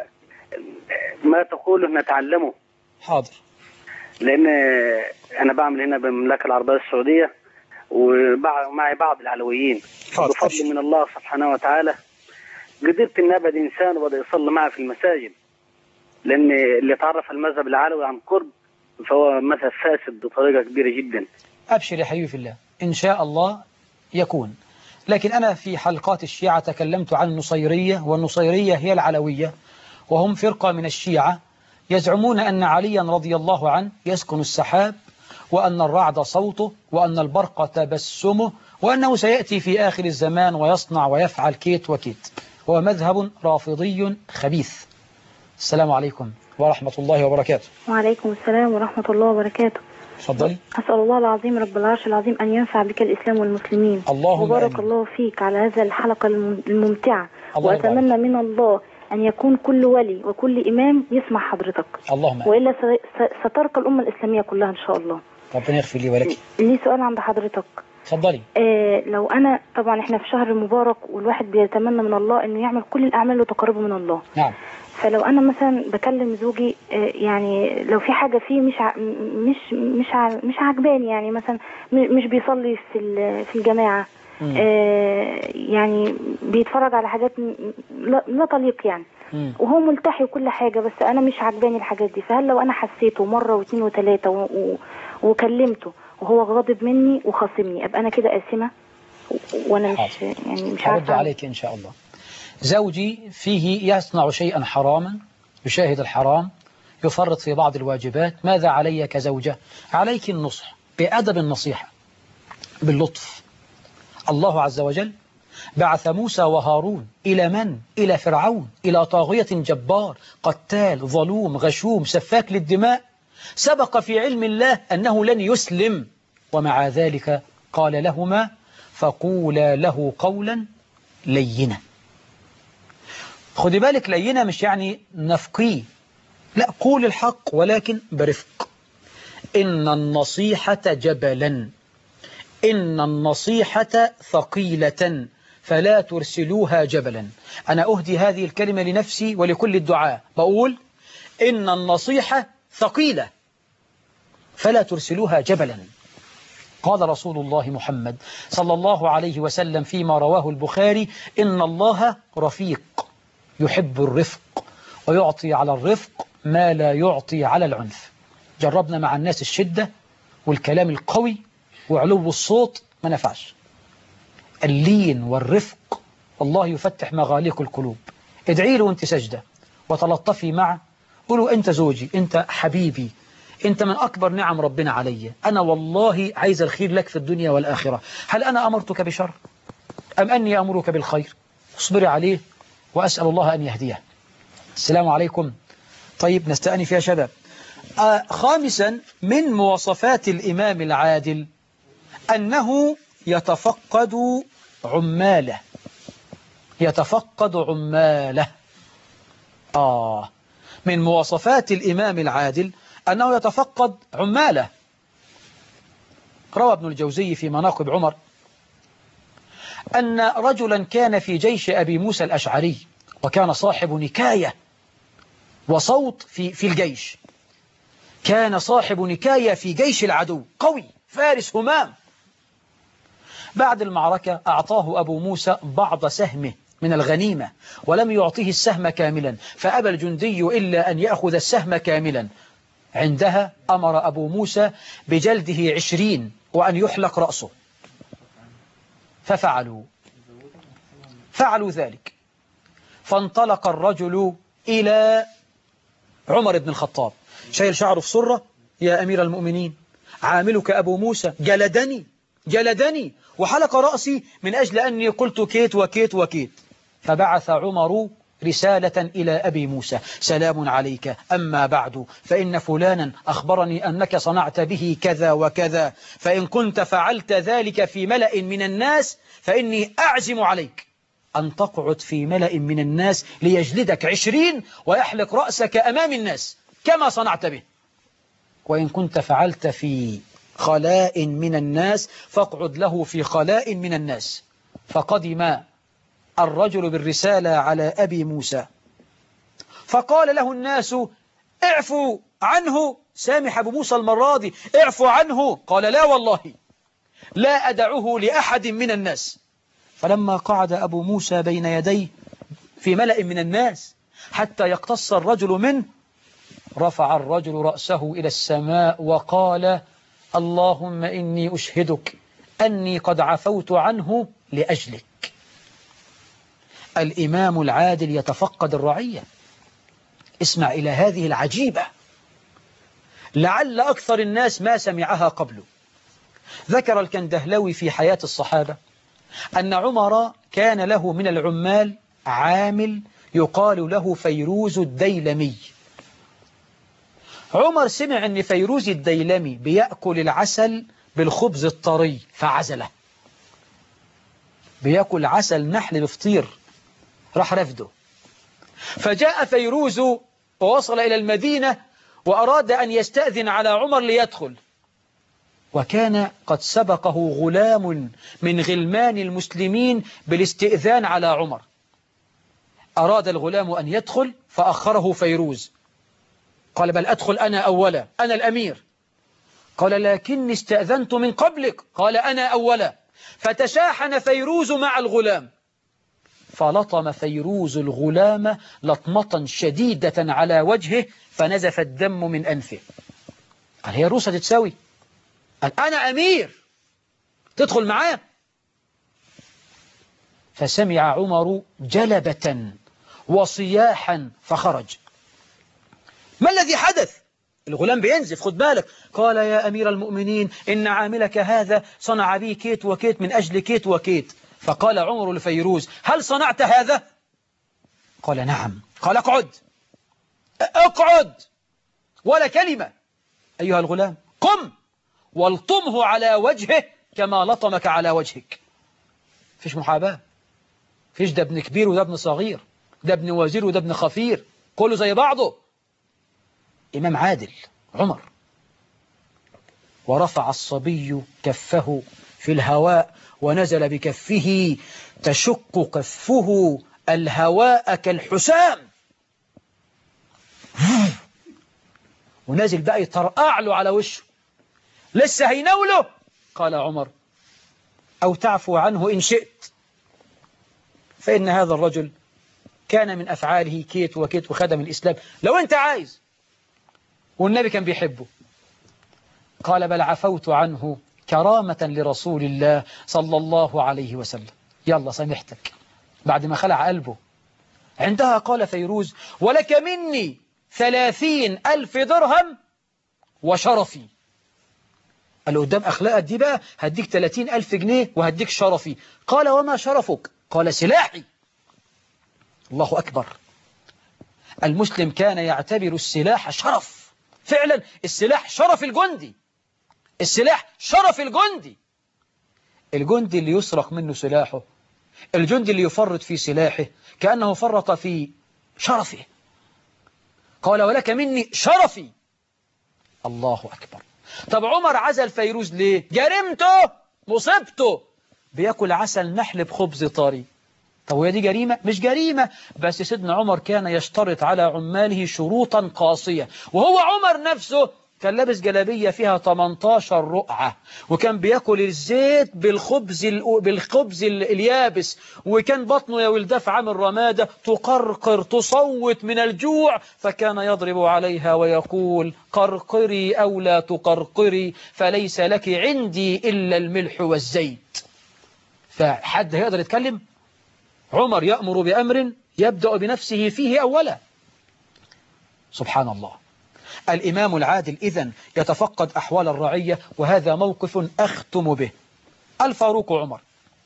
ما تقوله نتعلمه. حاضر. لأن أنا بعمل هنا بالمملكة العربية السعودية ومعي بعض العلويين. بفضل من الله سبحانه وتعالى قدرت إن أبعد إنسان وبدأ يصلي معي في المساجد، لأن اللي تعرف المذهب العلوي عن قرب فهو مذهب فاسد بطريقة كبيرة جدا. أبشر يا حبيبي في الله، إن شاء الله يكون. لكن أنا في حلقات الشيعة تكلمت عن النصيرية، والنصيرية هي العلوية، وهم فرقة من الشيعة يزعمون أن عليا رضي الله عنه يسكن السحاب، وأن الرعد صوته، وأن البرق تبسمه، وأنه سيأتي في آخر الزمان ويصنع ويفعل كيت وكيت. هو مذهب رافضي خبيث. السلام عليكم ورحمة الله وبركاته. وعليكم السلام ورحمة الله وبركاته. تفضلي. أسأل الله العظيم رب العرش العظيم أن ينفع بك الإسلام والمسلمين. اللهم وبارك الله فيك على هذا الحلقة الممتعة. وأتمنى من الله أن يكون كل ولي وكل إمام يسمع حضرتك. اللهم. وإلا سترك الأمة الإسلامية كلها إن شاء الله. ربنا يغفر لي ولك. لي سؤال عند حضرتك. تفضلي. لو أنا طبعا إحنا في شهر مبارك والواحد بيتمنى من الله إنه يعمل كل الأعمال وتقربه من الله. نعم. فلو أنا مثلا بكلم زوجي يعني لو في حاجة فيه مش عجباني، يعني مثلا مش بيصلي في الجماعة، يعني بيتفرج على حاجات لا تليق يعني، وهو ملتحي وكل حاجة، بس أنا مش عجباني الحاجات دي. فهل لو أنا حسيته مرة واثنين وثلاثة وكلمته وهو غاضب مني وخاصمني أبقى أنا كده آثمة؟ وأنا مش هرد عليك إن شاء الله. زوجي فيه يصنع شيئا حراما، يشاهد الحرام، يفرط في بعض الواجبات، ماذا علي كزوجة؟ عليك النصح بأدب النصيحة باللطف. الله عز وجل بعث موسى وهارون إلى من؟ إلى فرعون، إلى طاغية جبار قتال ظلوم غشوم سفاك للدماء، سبق في علم الله أنه لن يسلم، ومع ذلك قال لهما فقولا له قولا لينا. خدي بالك، لينا مش يعني نفقيه، لا، قول الحق ولكن برفق. إن النصيحة جبلا، إن النصيحة ثقيلة فلا ترسلوها جبلا. أنا أهدي هذه الكلمة لنفسي ولكل الدعاء، بقول إن النصيحة ثقيلة فلا ترسلوها جبلا. قال رسول الله محمد صلى الله عليه وسلم فيما رواه البخاري: إن الله رفيق يحب الرفق ويعطي على الرفق ما لا يعطي على العنف. جربنا مع الناس الشدة والكلام القوي وعلو الصوت، ما نفعش. اللين والرفق والله يفتح مغاليق القلوب. ادعي له وانت سجدة وتلطفي معه، قولوا أنت زوجي، أنت حبيبي، أنت من أكبر نعم ربنا علي، أنا والله عايز الخير لك في الدنيا والآخرة، هل أنا أمرتك بشر أم أني أمرك بالخير؟ اصبري عليه وأسأل الله أن يهديه. السلام عليكم. طيب نستأنف يا شباب. خامسا من مواصفات الإمام العادل أنه يتفقد عماله. يتفقد عماله. من مواصفات الإمام العادل أنه يتفقد عماله. روى ابن الجوزي في مناقب عمر أن رجلا كان في جيش أبي موسى الأشعري، وكان صاحب نكاية وصوت في الجيش، كان صاحب نكاية في جيش العدو، قوي فارس همام. بعد المعركة أعطاه أبو موسى بعض سهمه من الغنيمة ولم يعطيه السهم كاملا، فأبى الجندي إلا أن يأخذ السهم كاملا. عندها أمر أبو موسى بجلده 20 وأن يحلق رأسه، ففعلوا ذلك. فانطلق الرجل إلى عمر بن الخطاب شايل شعره في سرة: يا أمير المؤمنين، عاملك أبو موسى جلدني وحلق رأسي من أجل أني قلت كيت وكيت وكيت. فبعث عمر رسالة إلى أبي موسى: سلام عليك، أما بعد فإن فلانا أخبرني أنك صنعت به كذا وكذا، فإن كنت فعلت ذلك في ملأ من الناس فإني أعزم عليك أن تقعد في ملأ من الناس ليجلدك 20 ويحلق رأسك أمام الناس كما صنعت به، وإن كنت فعلت في خلاء من الناس فاقعد له في خلاء من الناس. فقدم الرجل بالرسالة على أبي موسى فقال له الناس: اعفوا عنه، سامح أبو موسى المرة دي، اعفوا عنه. قال: لا والله لا أدعه لأحد من الناس. فلما قعد أبو موسى بين يديه في ملأ من الناس حتى يقتص الرجل منه، رفع الرجل رأسه إلى السماء وقال: اللهم إني أشهدك أني قد عفوت عنه لأجلك. الإمام العادل يتفقد الرعية. اسمع إلى هذه العجيبة، لعل أكثر الناس ما سمعها قبله. ذكر الكندهلوي في حياة الصحابة أن عمر كان له من العمال عامل يقال له فيروز الديلمي. عمر سمع أن فيروز الديلمي بيأكل العسل بالخبز الطري فعزله، بيأكل عسل نحل بفطير، راح رفده. فجاء فيروز ووصل إلى المدينة وأراد أن يستأذن على عمر ليدخل، وكان قد سبقه غلام من غلمان المسلمين بالاستئذان على عمر. أراد الغلام أن يدخل فأخره فيروز، قال: بل أدخل أنا أولا، أنا الأمير. قال: لكني استأذنت من قبلك. قال: أنا أولا. فتشاحن فيروز مع الغلام، فلطم فيروز الغلام لطمة شديدة على وجهه فنزف الدم من أنفه. قال: هي روسة تتساوي؟ قال: أنا أمير، تدخل معاه. فسمع عمر جلبة وصياحا فخرج. ما الذي حدث؟ الغلام بينزف، خد بالك. قال: يا أمير المؤمنين، إن عاملك هذا صنع بي كيت وكيت من أجل كيت وكيت. فقال عمر لفيروز: هل صنعت هذا؟ قال: نعم. قال: اقعد ولا كلمة. أيها الغلام، قم والطمه على وجهه كما لطمك على وجهك. فيش محاباة، فيش ده ابن كبير وده ابن صغير، ده ابن وزير وده ابن خفير، كله زي بعضه. إمام عادل عمر. ورفع الصبي كفه في الهواء ونزل بكفه تشق كفه الهواء كالحسام، ونازل بقى يطرقع له على وشه، لسه هينوله. قال عمر: أو تعفو عنه إن شئت، فإن هذا الرجل كان من أفعاله كيت وكيت وخدم الإسلام، لو أنت عايز، والنبي كان بيحبه. قال: بل عفوت عنه كرامة لرسول الله صلى الله عليه وسلم، يلا سامحتك، بعد ما خلع قلبه. عندها قال فيروز: ولك مني 30,000 درهم وشرفي. قال له: قدام أخلاقك دي بقى هديك 30,000 جنيه وهديك شرفي. قال: وما شرفك؟ قال: سلاحي. الله أكبر. المسلم كان يعتبر السلاح شرف، فعلا السلاح شرف الجندي، السلاح شرف الجندي. الجندي اللي يسرق منه سلاحه، الجندي اللي يفرط في سلاحه كأنه فرط في شرفه. قال: ولك مني شرفي. الله أكبر. طب عمر عزل فيروز ليه؟ جريمته، مصيبته، بياكل عسل نحل بخبز طري. طب وهي دي جريمة؟ مش جريمة، بس سيدنا عمر كان يشترط على عماله شروطا قاسية، وهو عمر نفسه كان لابس جلابية فيها 18 رقعة، وكان بياكل الزيت بالخبز اليابس، وكان بطنه يا ولداف عامل رمادة تقرقر تصوت من الجوع، فكان يضرب عليها ويقول قرقري أو لا تقرقري فليس لك عندي إلا الملح والزيت. فحد هيقدر يتكلم؟ عمر يأمر بأمر يبدأ بنفسه فيه أولا. سبحان الله. الإمام العادل إذن يتفقد أحوال الرعية، وهذا موقف أختم به. الفاروق عمر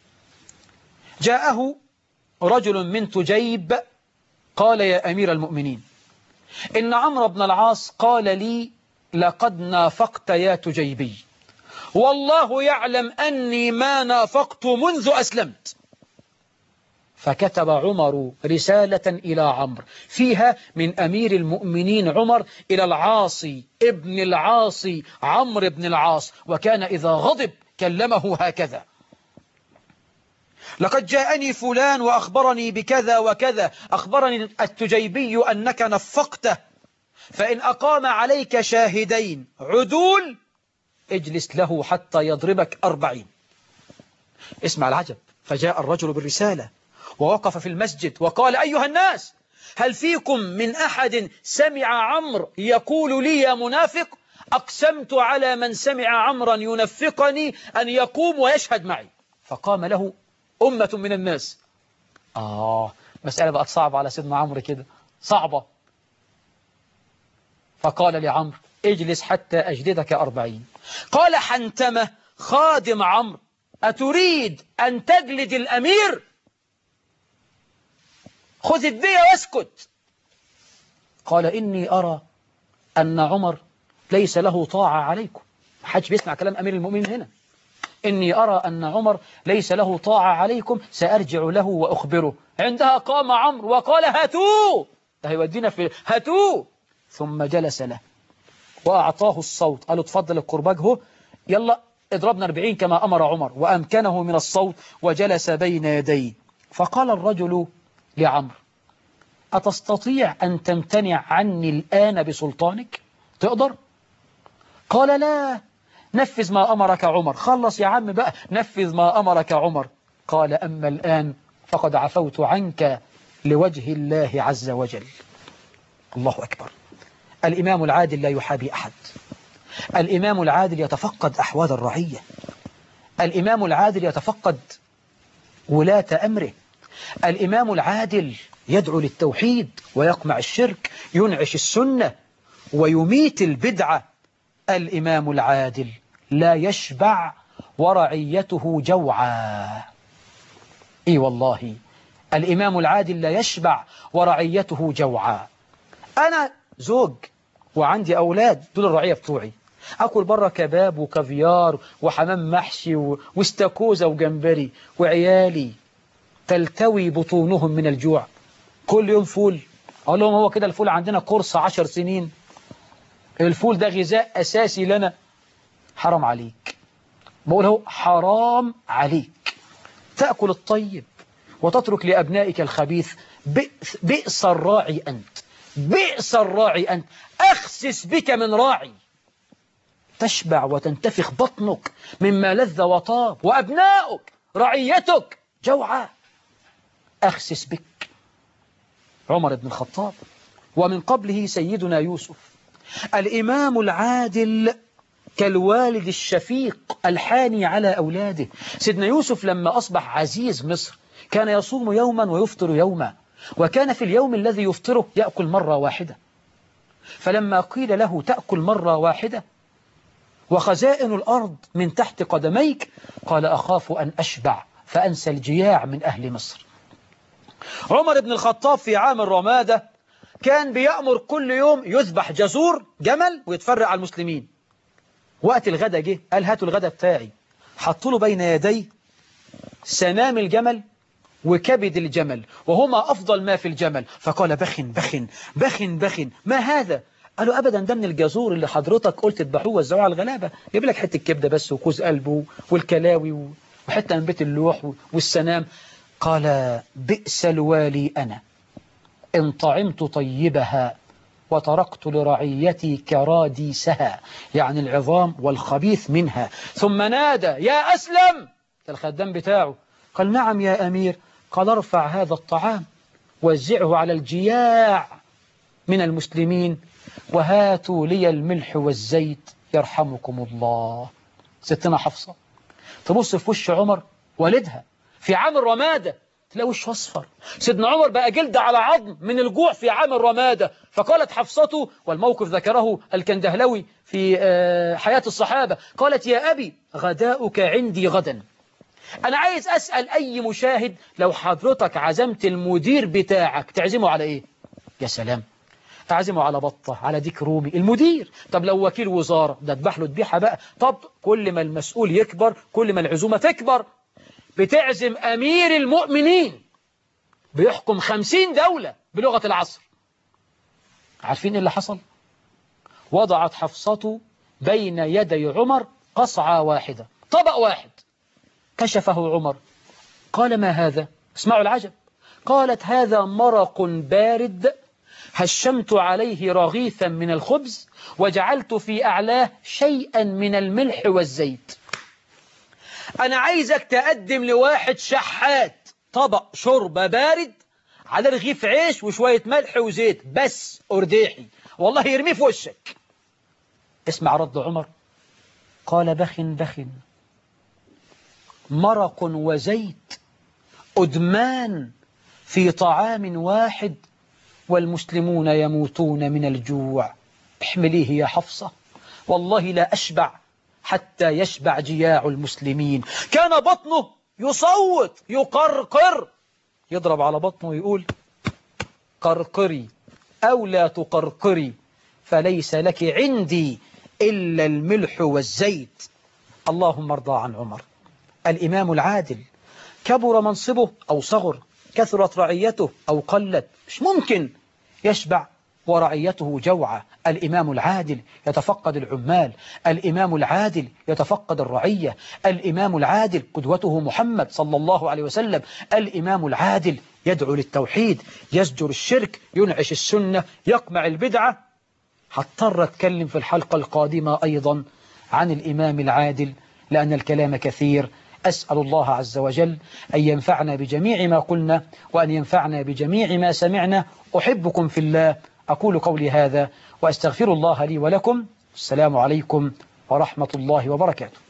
جاءه رجل من تجيب قال يا أمير المؤمنين إن عمرو بن العاص قال لي لقد نافقت يا تجيبي، والله يعلم أني ما نافقت منذ أسلمت. فكتب عمر رسالة إلى عمرو فيها من أمير المؤمنين عمر إلى العاصي ابن العاصي عمرو بن العاص، وكان إذا غضب كلمه هكذا: لقد جاءني فلان وأخبرني بكذا وكذا، أخبرني التجيبي أنك نفقته، فإن أقام عليك شاهدين عدول اجلس له حتى يضربك 40. اسمع العجب. فجاء الرجل بالرسالة ووقف في المسجد وقال أيها الناس، هل فيكم من أحد سمع عمرو يقول لي يا منافق؟ أقسمت على من سمع عمرا ينفقني أن يقوم ويشهد معي. فقام له أمة من الناس. مسألة بقت صعبة على سيدنا عمرو كده، صعبة. فقال لعمرو اجلس حتى أجلدك 40. قال حنتمة خادم عمرو أتريد أن تجلد الأمير؟ خذ الدية واسكت. قال إني أرى أن عمر ليس له طاعة عليكم. محدش بيسمع كلام أمير المؤمنين هنا. إني أرى أن عمر ليس له طاعة عليكم، سأرجع له وأخبره. عندها قام عمرو وقال هاتوه، هيودينا في هاتوه. ثم جلس له وأعطاه الصوت، قالوا تفضل الكرباج هو، يلا اضربنا 40 كما أمر عمر، وأمكنه من الصوت وجلس بين يديه. فقال الرجل لعمرو أتستطيع أن تمتنع عني الآن بسلطانك؟ تقدر؟ قال لا، نفذ ما أمرك عمر. خلص يا عم بقى، نفذ ما أمرك عمر. قال أما الآن فقد عفوت عنك لوجه الله عز وجل. الله أكبر. الإمام العادل لا يحابي أحد. الإمام العادل يتفقد أحوال الرعية. الإمام العادل يتفقد ولاة أمره. الإمام العادل يدعو للتوحيد ويقمع الشرك، ينعش السنة ويميت البدعة. الإمام العادل لا يشبع ورعيته جوعا. إي والله، الإمام العادل لا يشبع ورعيته جوعا. أنا زوج وعندي أولاد، دول الرعية بتوعي. أكل برا كباب وكافيار وحمام محشي واستاكوزا وجمبري، وعيالي تلتوي بطونهم من الجوع. كل يوم فول. أقول لهم هو كده الفول عندنا قرص 10 سنين؟ الفول ده غذاء أساسي لنا. حرام عليك. بقول هو حرام عليك. تأكل الطيب وتترك لأبنائك الخبيث. بئس الراعي أنت، بئس الراعي أنت، أخسس بك من راعي. تشبع وتنتفخ بطنك مما لذ وطاب، وأبنائك رعيتك جوعا. أخسس بك. عمر بن الخطاب، ومن قبله سيدنا يوسف. الإمام العادل كالوالد الشفيق الحاني على أولاده. سيدنا يوسف لما أصبح عزيز مصر كان يصوم يوما ويفطر يوما، وكان في اليوم الذي يفطره يأكل مرة واحدة. فلما قيل له تأكل مرة واحدة وخزائن الأرض من تحت قدميك، قال أخاف أن أشبع فأنسى الجياع من أهل مصر. عمر بن الخطاب في عام الرمادة كان بيأمر كل يوم يذبح جزور جمل ويتفرق على المسلمين. وقت الغدا جه قال هاتوا الغدا بتاعي. حطوا له بين يدي سنام الجمل وكبد الجمل، وهما أفضل ما في الجمل. فقال بخن بخن بخن بخن، ما هذا؟ قالوا أبدا، ده من الجزور اللي حضرتك قلت اذبحوه وزعوه على الغلابة. جيب لك حتة كبدة بس وكوز قلبه والكلاوي وحتة من بيت اللوح والسنام. قال بئس الوالي أنا إن طعمت طيبها وتركت لرعيتي كراديسها، يعني العظام والخبيث منها. ثم نادى يا أسلم، الخدام بتاعه، قال نعم يا أمير. قال ارفع هذا الطعام وزعه على الجياع من المسلمين، وهاتوا لي الملح والزيت يرحمكم الله. ستنا حفصة تبص في وش عمر والدها في عام الرمادة، تلاقي وشه أصفر. سيدنا عمر بقى جلد على عظم من الجوع في عام الرمادة. فقالت حفصته، والموقف ذكره الكندهلوي في حياة الصحابة، قالت يا أبي غداؤك عندي غدا. أنا عايز أسأل أي مشاهد، لو حضرتك عزمت المدير بتاعك تعزمه على إيه؟ يا سلام، تعزمه على بطة، على ديك رومي، المدير. طب لو وكيل وزارة، ده اذبح له ذبيحة بقى. طب كل ما المسؤول يكبر كل ما العزومة تكبر. بتعزم أمير المؤمنين بيحكم 50 دولة بلغة العصر. عارفين إيه اللي حصل؟ وضعت حفصة بين يدي عمر قصعة واحدة، طبق واحد. كشفه عمر قال ما هذا؟ اسمعوا العجب. قالت هذا مرق بارد هشمت عليه رغيفا من الخبز وجعلت في أعلاه شيئا من الملح والزيت. أنا عايزك تقدم لواحد شحات طبق شوربة بارد على رغيف عيش وشوية ملح وزيت بس أرديحي، والله يرميه في وشك. اسمع رد عمر، قال بخ بخ، مرق وزيت أدمان في طعام واحد والمسلمون يموتون من الجوع. احمليه يا حفصة، والله لا أشبع حتى يشبع جياع المسلمين. كان بطنه يصوت يقرقر، يضرب على بطنه ويقول قرقري أو لا تقرقري، فليس لك عندي إلا الملح والزيت. اللهم ارضى عن عمر الإمام العادل، كبر منصبه أو صغر، كثرت رعيته أو قلت، مش ممكن يشبع ورعيته جوعة. الإمام العادل يتفقد العمال، الإمام العادل يتفقد الرعية، الإمام العادل قدوته محمد صلى الله عليه وسلم، الإمام العادل يدعو للتوحيد، يزجر الشرك، ينعش السنة، يقمع البدعة. هضطر أتكلم في الحلقة القادمة أيضا عن الإمام العادل لأن الكلام كثير. أسأل الله عز وجل أن ينفعنا بجميع ما قلنا وأن ينفعنا بجميع ما سمعنا. أحبكم في الله، أقول قولي هذا وأستغفر الله لي ولكم. السلام عليكم ورحمة الله وبركاته.